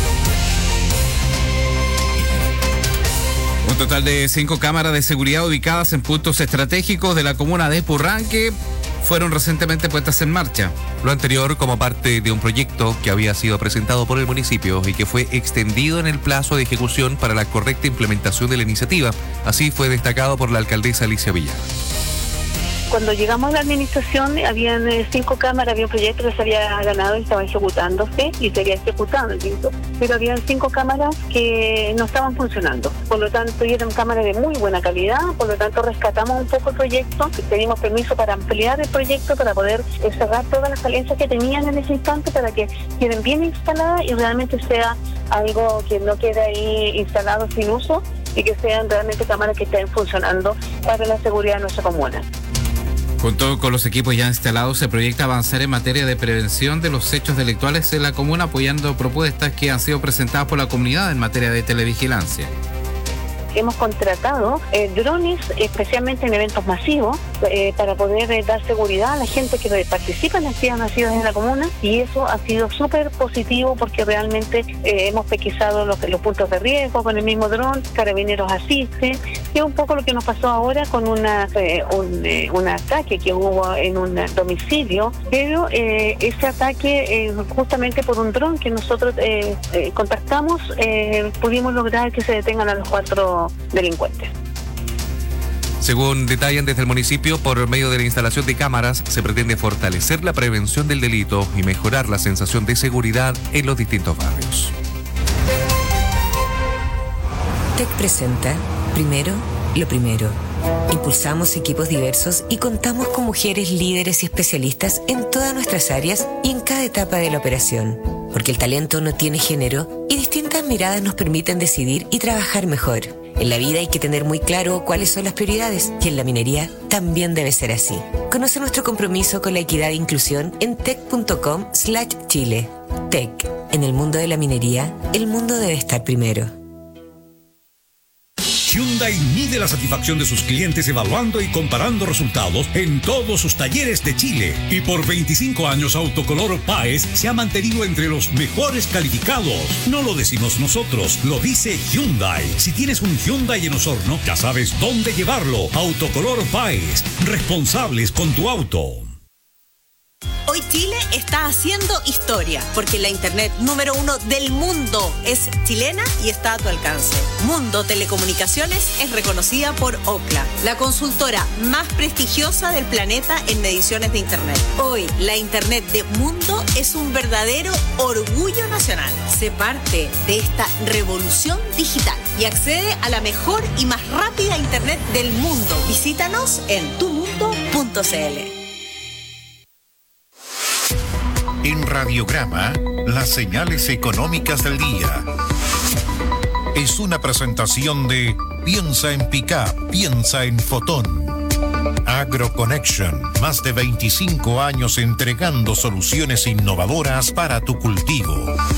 Un total de 5 cámaras de seguridad ubicadas en puntos estratégicos de la comuna de Purranque fueron recientemente puestas en marcha. Lo anterior como parte de un proyecto que había sido presentado por el municipio y que fue extendido en el plazo de ejecución para la correcta implementación de la iniciativa. Así fue destacado por la alcaldesa Alicia Villar. Cuando llegamos a la administración, habían 5 cámaras, había un proyecto que se había ganado y estaba ejecutándose y sería ejecutado, ¿entiendes? Pero habían 5 cámaras que no estaban funcionando. Por lo tanto, eran cámaras de muy buena calidad, por lo tanto rescatamos un poco el proyecto, pedimos permiso para ampliar el proyecto, para poder cerrar todas las falencias que tenían en ese instante, para que queden bien instaladas y realmente sea algo que no quede ahí instalado sin uso y que sean realmente cámaras que estén funcionando para la seguridad de nuestra comuna. Junto con los equipos ya instalados, se proyecta avanzar en materia de prevención de los hechos delictuales en la comuna, apoyando propuestas que han sido presentadas por la comunidad en materia de televigilancia. Hemos contratado drones, especialmente en eventos masivos, para poder dar seguridad a la gente que participa en actividades masivas en la comuna, y eso ha sido súper positivo porque realmente hemos pesquisado los puntos de riesgo con el mismo dron, Carabineros asiste, y es un poco lo que nos pasó ahora con un ataque que hubo en un domicilio, pero ese ataque justamente por un dron que nosotros contactamos, pudimos lograr que se detengan a los 4 delincuentes. Según detallan desde el municipio, por medio de la instalación de cámaras se pretende fortalecer la prevención del delito y mejorar la sensación de seguridad en los distintos barrios. TEC presenta Primero, lo primero. Impulsamos equipos diversos y contamos con mujeres líderes y especialistas en todas nuestras áreas y en cada etapa de la operación. Porque el talento no tiene género y distintas miradas nos permiten decidir y trabajar mejor. En la vida hay que tener muy claro cuáles son las prioridades y en la minería también debe ser así. Conoce nuestro compromiso con la equidad e inclusión en tec.com/Chile. TEC. En el mundo de la minería, el mundo debe estar primero. Hyundai mide la satisfacción de sus clientes evaluando y comparando resultados en todos sus talleres de Chile. Y por 25 años Autocolor Páez se ha mantenido entre los mejores calificados. No lo decimos nosotros, lo dice Hyundai. Si tienes un Hyundai en Osorno, ya sabes dónde llevarlo. Autocolor Páez, responsables con tu auto. Hoy Chile está haciendo historia, porque la internet número 1 del mundo es chilena y está a tu alcance. Mundo Telecomunicaciones es reconocida por Ookla, la consultora más prestigiosa del planeta en mediciones de internet. Hoy, la internet de Mundo es un verdadero orgullo nacional. Sé parte de esta revolución digital y accede a la mejor y más rápida internet del mundo. Visítanos en tumundo.cl. En Radiograma, las señales económicas del día. Es una presentación de Piensa en Pickup, piensa en Fotón. AgroConnection, más de 25 años entregando soluciones innovadoras para tu cultivo.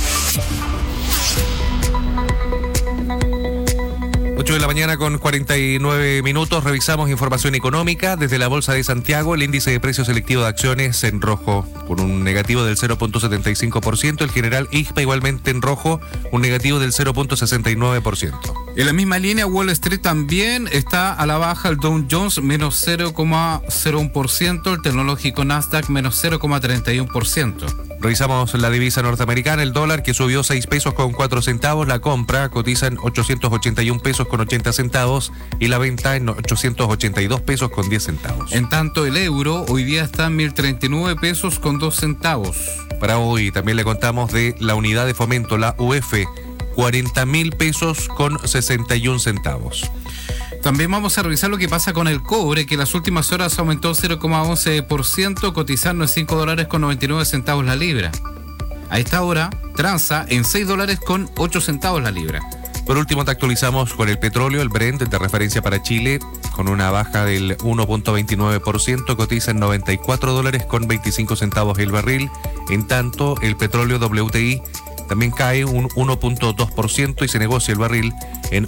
8 de la mañana con 49 minutos. Revisamos información económica. Desde la Bolsa de Santiago, el índice de precios selectivo de acciones en rojo, con un negativo del 0.75%. El general IGPA igualmente en rojo, un negativo del 0.69%. En la misma línea, Wall Street también está a la baja. El Dow Jones menos 0.01%, el tecnológico Nasdaq menos 0.31%. Revisamos la divisa norteamericana, el dólar que subió 6 pesos con 4 centavos, la compra cotiza en 881 pesos con 80 centavos y la venta en 882 pesos con 10 centavos. En tanto, el euro hoy día está en 1.039 pesos con 2 centavos. Para hoy también le contamos de la unidad de fomento, la UF, 40.000 pesos con 61 centavos. También vamos a revisar lo que pasa con el cobre, que en las últimas horas aumentó 0.11%, cotizando en $5 con 99 centavos la libra. A esta hora transa en $6 con 8 centavos la libra. Por último, te actualizamos con el petróleo. El Brent de referencia para Chile, con una baja del 1.29%, cotiza en $94.25 el barril. En tanto, el petróleo WTI también cae un 1.2% y se negocia el barril en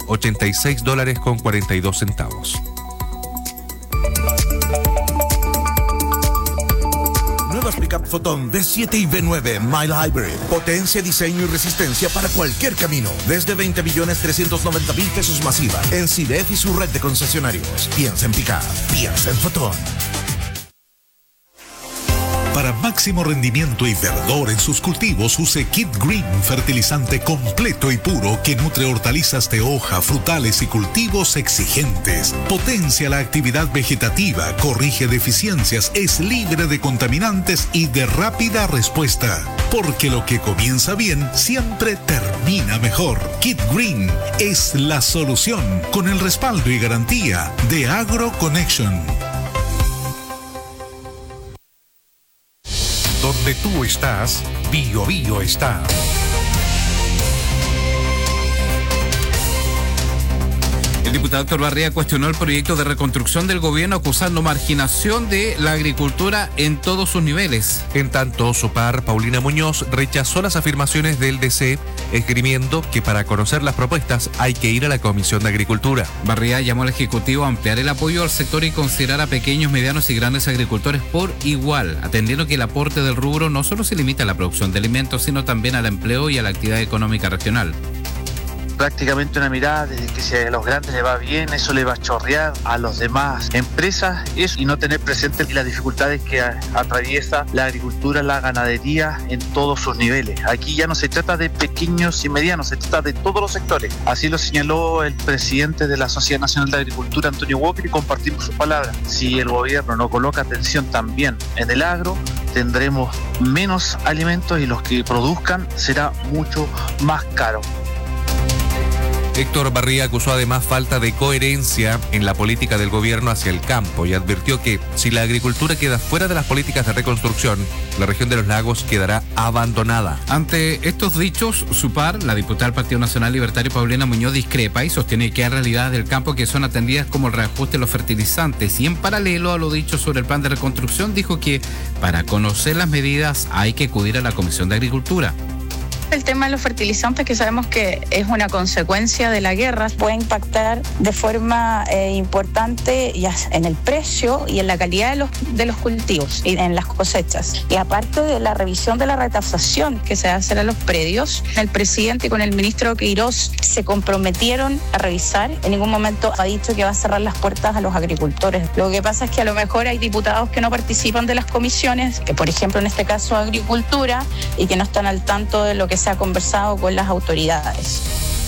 $86.42. Nuevas Pickup Photon V7 y V9 Mild Hybrid. Potencia, diseño y resistencia para cualquier camino. Desde 20.390.000 pesos masiva en CIDEF y su red de concesionarios. Piensa en Pickup, piensa en Photon. Para máximo rendimiento y verdor en sus cultivos, use Kit Green, fertilizante completo y puro que nutre hortalizas de hoja, frutales y cultivos exigentes. Potencia la actividad vegetativa, corrige deficiencias, es libre de contaminantes y de rápida respuesta. Porque lo que comienza bien siempre termina mejor. Kit Green es la solución, con el respaldo y garantía de AgroConnection. Donde tú estás, Bio Bio está. El diputado Héctor Barría cuestionó el proyecto de reconstrucción del gobierno acusando marginación de la agricultura en todos sus niveles. En tanto, su par, Paulina Muñoz, rechazó las afirmaciones del DC, esgrimiendo que para conocer las propuestas hay que ir a la Comisión de Agricultura. Barría llamó al Ejecutivo a ampliar el apoyo al sector y considerar a pequeños, medianos y grandes agricultores por igual, atendiendo que el aporte del rubro no solo se limita a la producción de alimentos, sino también al empleo y a la actividad económica regional. Prácticamente una mirada desde que si a los grandes le va bien, eso le va a chorrear a los demás empresas y no tener presente las dificultades que atraviesa la agricultura, la ganadería en todos sus niveles. Aquí ya no se trata de pequeños y medianos, se trata de todos los sectores. Así lo señaló el presidente de la Sociedad Nacional de Agricultura, Antonio Walker, y compartimos sus palabras. Si el gobierno no coloca atención también en el agro, tendremos menos alimentos y los que produzcan será mucho más caro. Héctor Barría acusó además falta de coherencia en la política del gobierno hacia el campo y advirtió que si la agricultura queda fuera de las políticas de reconstrucción, la región de los lagos quedará abandonada. Ante estos dichos, su par, la diputada del Partido Nacional Libertario Paulina Muñoz, discrepa y sostiene que hay realidades del campo que son atendidas como el reajuste de los fertilizantes, y en paralelo a lo dicho sobre el plan de reconstrucción dijo que para conocer las medidas hay que acudir a la Comisión de Agricultura. El tema de los fertilizantes, que sabemos que es una consecuencia de la guerra, puede impactar de forma importante ya en el precio y en la calidad de los cultivos y en las cosechas. Y aparte de la revisión de la retasación que se va a hacer a los predios, el presidente con el ministro Quirós se comprometieron a revisar. En ningún momento ha dicho que va a cerrar las puertas a los agricultores. Lo que pasa es que a lo mejor hay diputados que no participan de las comisiones, que por ejemplo en este caso Agricultura, y que no están al tanto de lo que se ha conversado con las autoridades.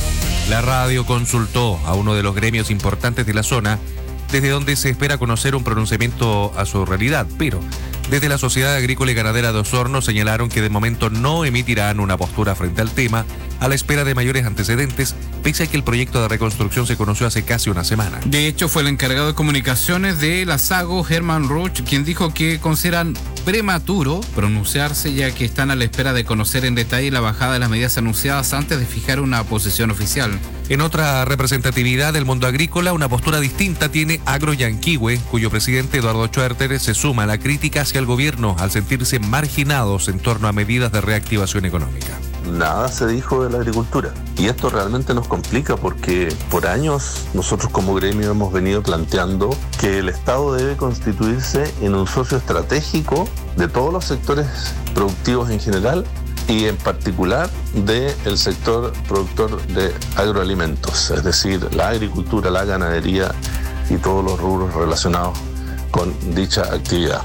La radio consultó a uno de los gremios importantes de la zona, desde donde se espera conocer un pronunciamiento a su realidad, pero desde la Sociedad Agrícola y Ganadera de Osorno señalaron que de momento no emitirán una postura frente al tema, a la espera de mayores antecedentes, pese a que el proyecto de reconstrucción se conoció hace casi una semana. De hecho, fue el encargado de comunicaciones de la SAGO, Germán Roch, quien dijo que consideran prematuro pronunciarse, ya que están a la espera de conocer en detalle la bajada de las medidas anunciadas antes de fijar una posición oficial. En otra representatividad del mundo agrícola, una postura distinta tiene Agroyanquihue, cuyo presidente Eduardo Schwerter se suma a la crítica hacia el gobierno al sentirse marginados en torno a medidas de reactivación económica. Nada se dijo de la agricultura y esto realmente nos complica porque por años nosotros como gremio hemos venido planteando que el Estado debe constituirse en un socio estratégico de todos los sectores productivos en general y en particular del sector productor de agroalimentos, es decir, la agricultura, la ganadería y todos los rubros relacionados con dicha actividad.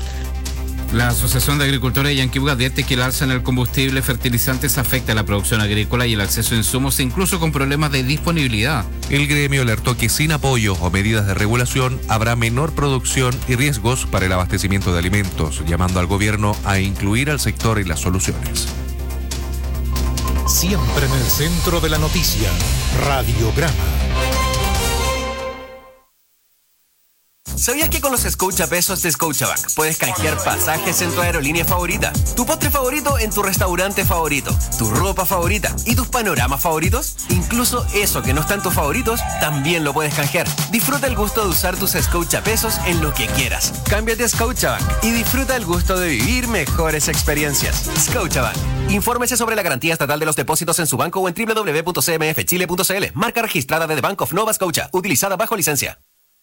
La Asociación de Agricultores de Yanquihue advierte que el alza en el combustible, fertilizantes afecta a la producción agrícola y el acceso a insumos, incluso con problemas de disponibilidad. El gremio alertó que sin apoyo o medidas de regulación habrá menor producción y riesgos para el abastecimiento de alimentos, llamando al gobierno a incluir al sector en las soluciones. Siempre en el centro de la noticia, Radiograma. ¿Sabías que con los Scotiapesos de Scotiabank puedes canjear pasajes en tu aerolínea favorita, tu postre favorito en tu restaurante favorito, tu ropa favorita y tus panoramas favoritos? Incluso eso que no están tus favoritos, también lo puedes canjear. Disfruta el gusto de usar tus Scotiapesos en lo que quieras. Cámbiate a Scotiabank y disfruta el gusto de vivir mejores experiencias. Scotiabank. Infórmese sobre la garantía estatal de los depósitos en su banco o en www.cmfchile.cl. Marca registrada de The Bank of Nova Scotia, utilizada bajo licencia.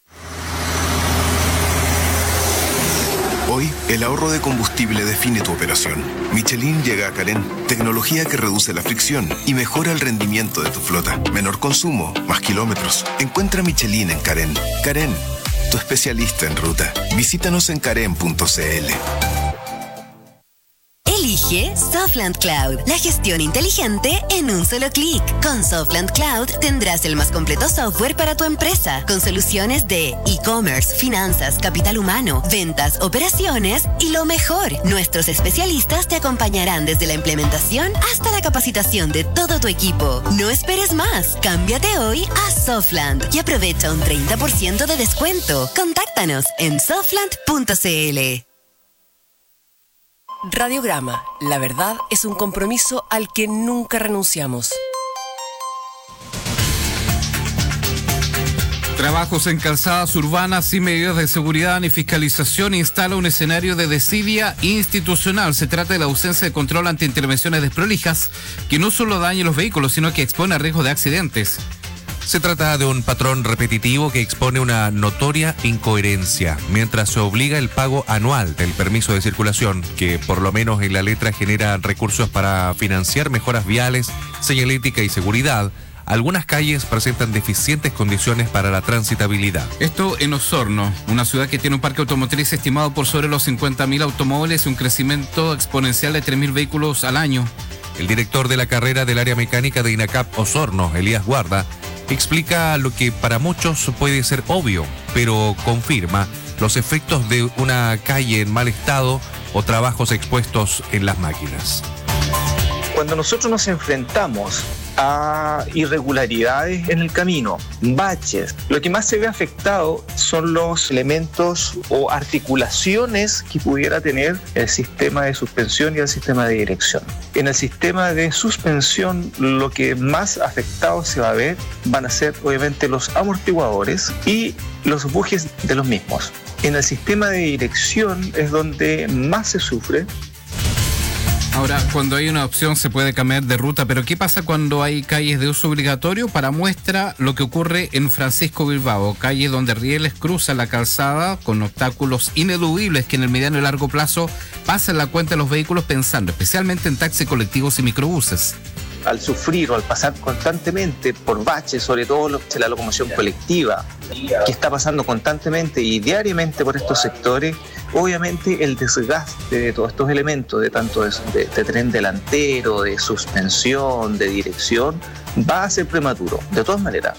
Hoy, el ahorro de combustible define tu operación. Michelin llega a Carén, tecnología que reduce la fricción y mejora el rendimiento de tu flota. Menor consumo, más kilómetros. Encuentra Michelin en Carén. Carén, tu especialista en ruta. Visítanos en carén.cl. Elige Softland Cloud, la gestión inteligente en un solo clic. Con Softland Cloud tendrás el más completo software para tu empresa, con soluciones de e-commerce, finanzas, capital humano, ventas, operaciones y lo mejor, nuestros especialistas te acompañarán desde la implementación hasta la capacitación de todo tu equipo. No esperes más, cámbiate hoy a Softland y aprovecha un 30% de descuento. Contáctanos en softland.cl. Radiograma, la verdad es un compromiso al que nunca renunciamos. Trabajos en calzadas urbanas sin medidas de seguridad ni fiscalización instala un escenario de desidia institucional. Se trata de la ausencia de control ante intervenciones desprolijas que no solo dañan los vehículos, sino que expone a riesgo de accidentes. Se trata de un patrón repetitivo que expone una notoria incoherencia, mientras se obliga el pago anual del permiso de circulación, que por lo menos en la letra genera recursos para financiar mejoras viales, señalética y seguridad. Algunas calles presentan deficientes condiciones para la transitabilidad. Esto en Osorno, una ciudad que tiene un parque automotriz estimado por sobre los 50.000 automóviles y un crecimiento exponencial de 3.000 vehículos al año. El director de la carrera del área mecánica de INACAP Osorno, Elías Guarda, explica lo que para muchos puede ser obvio, pero confirma los efectos de una calle en mal estado o trabajos expuestos en las máquinas. Cuando nosotros nos enfrentamos a irregularidades en el camino, baches, lo que más se ve afectado son los elementos o articulaciones que pudiera tener el sistema de suspensión y el sistema de dirección. En el sistema de suspensión, lo que más afectado se va a ver van a ser obviamente los amortiguadores y los bujes de los mismos. En el sistema de dirección es donde más se sufre. Ahora, cuando hay una opción se puede cambiar de ruta, pero ¿qué pasa cuando hay calles de uso obligatorio? Para muestra lo que ocurre en Francisco Bilbao, calle donde rieles cruzan la calzada con obstáculos ineludibles que en el mediano y largo plazo pasan la cuenta de los vehículos, pensando especialmente en taxis colectivos y microbuses. Al sufrir o al pasar constantemente por baches, sobre todo la locomoción colectiva, que está pasando constantemente y diariamente por estos sectores, obviamente el desgaste de todos estos elementos, de tanto de tren delantero, de suspensión, de dirección, va a ser prematuro, de todas maneras.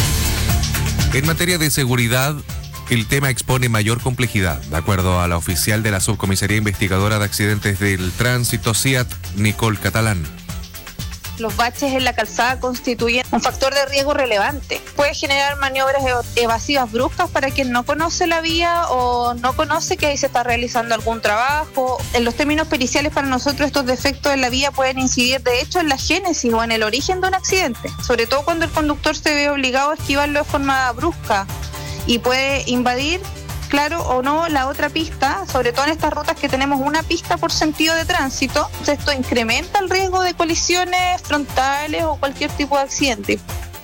En materia de seguridad, el tema expone mayor complejidad, de acuerdo a la oficial de la Subcomisaría Investigadora de Accidentes del Tránsito, SIAT, Nicole Catalán. Los baches en la calzada constituyen un factor de riesgo relevante. Puede generar maniobras evasivas bruscas para quien no conoce la vía o no conoce que ahí se está realizando algún trabajo. En los términos periciales, para nosotros estos defectos en la vía pueden incidir de hecho en la génesis o en el origen de un accidente, sobre todo cuando el conductor se ve obligado a esquivarlo de forma brusca y puede invadir, claro o no, la otra pista, sobre todo en estas rutas que tenemos una pista por sentido de tránsito. Esto incrementa el riesgo de colisiones frontales o cualquier tipo de accidente.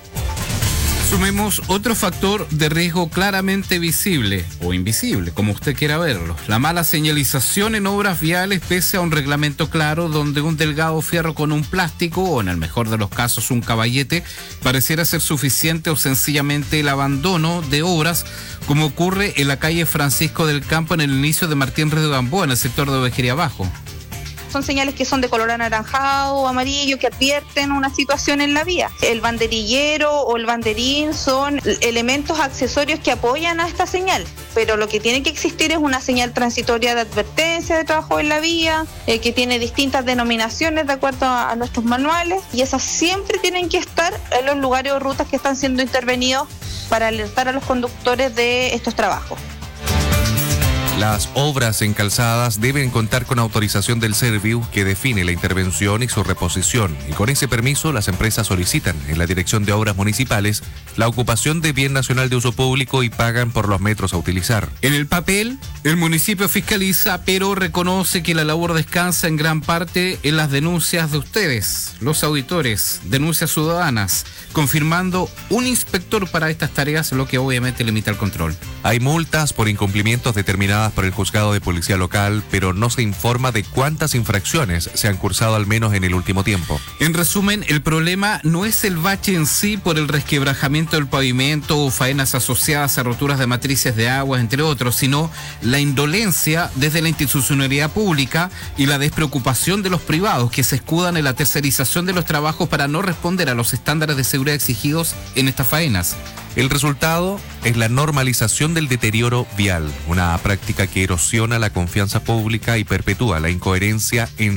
Sumemos otro factor de riesgo claramente visible o invisible, como usted quiera verlo: la mala señalización en obras viales pese a un reglamento claro, donde un delgado fierro con un plástico, o en el mejor de los casos un caballete, pareciera ser suficiente, o sencillamente el abandono de obras, como ocurre en la calle Francisco del Campo en el inicio de Martín Redo Gamboa, en el sector de Ovejería Bajo. Son señales que son de color anaranjado o amarillo que advierten una situación en la vía. El banderillero o el banderín son elementos accesorios que apoyan a esta señal, pero lo que tiene que existir es una señal transitoria de advertencia de trabajo en la vía, que tiene distintas denominaciones de acuerdo a nuestros manuales, y esas siempre tienen que estar en los lugares o rutas que están siendo intervenidos para alertar a los conductores de estos trabajos. Las obras en calzadas deben contar con autorización del Serviu, que define la intervención y su reposición, y con ese permiso las empresas solicitan en la Dirección de Obras Municipales la ocupación de bien nacional de uso público y pagan por los metros a utilizar. En el papel, el municipio fiscaliza, pero reconoce que la labor descansa en gran parte en las denuncias de ustedes, los auditores, denuncias ciudadanas, confirmando un inspector para estas tareas, lo que obviamente limita el control. Hay multas por incumplimientos determinadas por el juzgado de policía local, pero no se informa de cuántas infracciones se han cursado al menos en el último tiempo. En resumen, el problema no es el bache en sí por el resquebrajamiento del pavimento o faenas asociadas a roturas de matrices de agua, entre otros, sino la indolencia desde la institucionalidad pública y la despreocupación de los privados que se escudan en la tercerización de los trabajos para no responder a los estándares de seguridad exigidos en estas faenas. El resultado es la normalización del deterioro vial, una práctica que erosiona la confianza pública y perpetúa la incoherencia en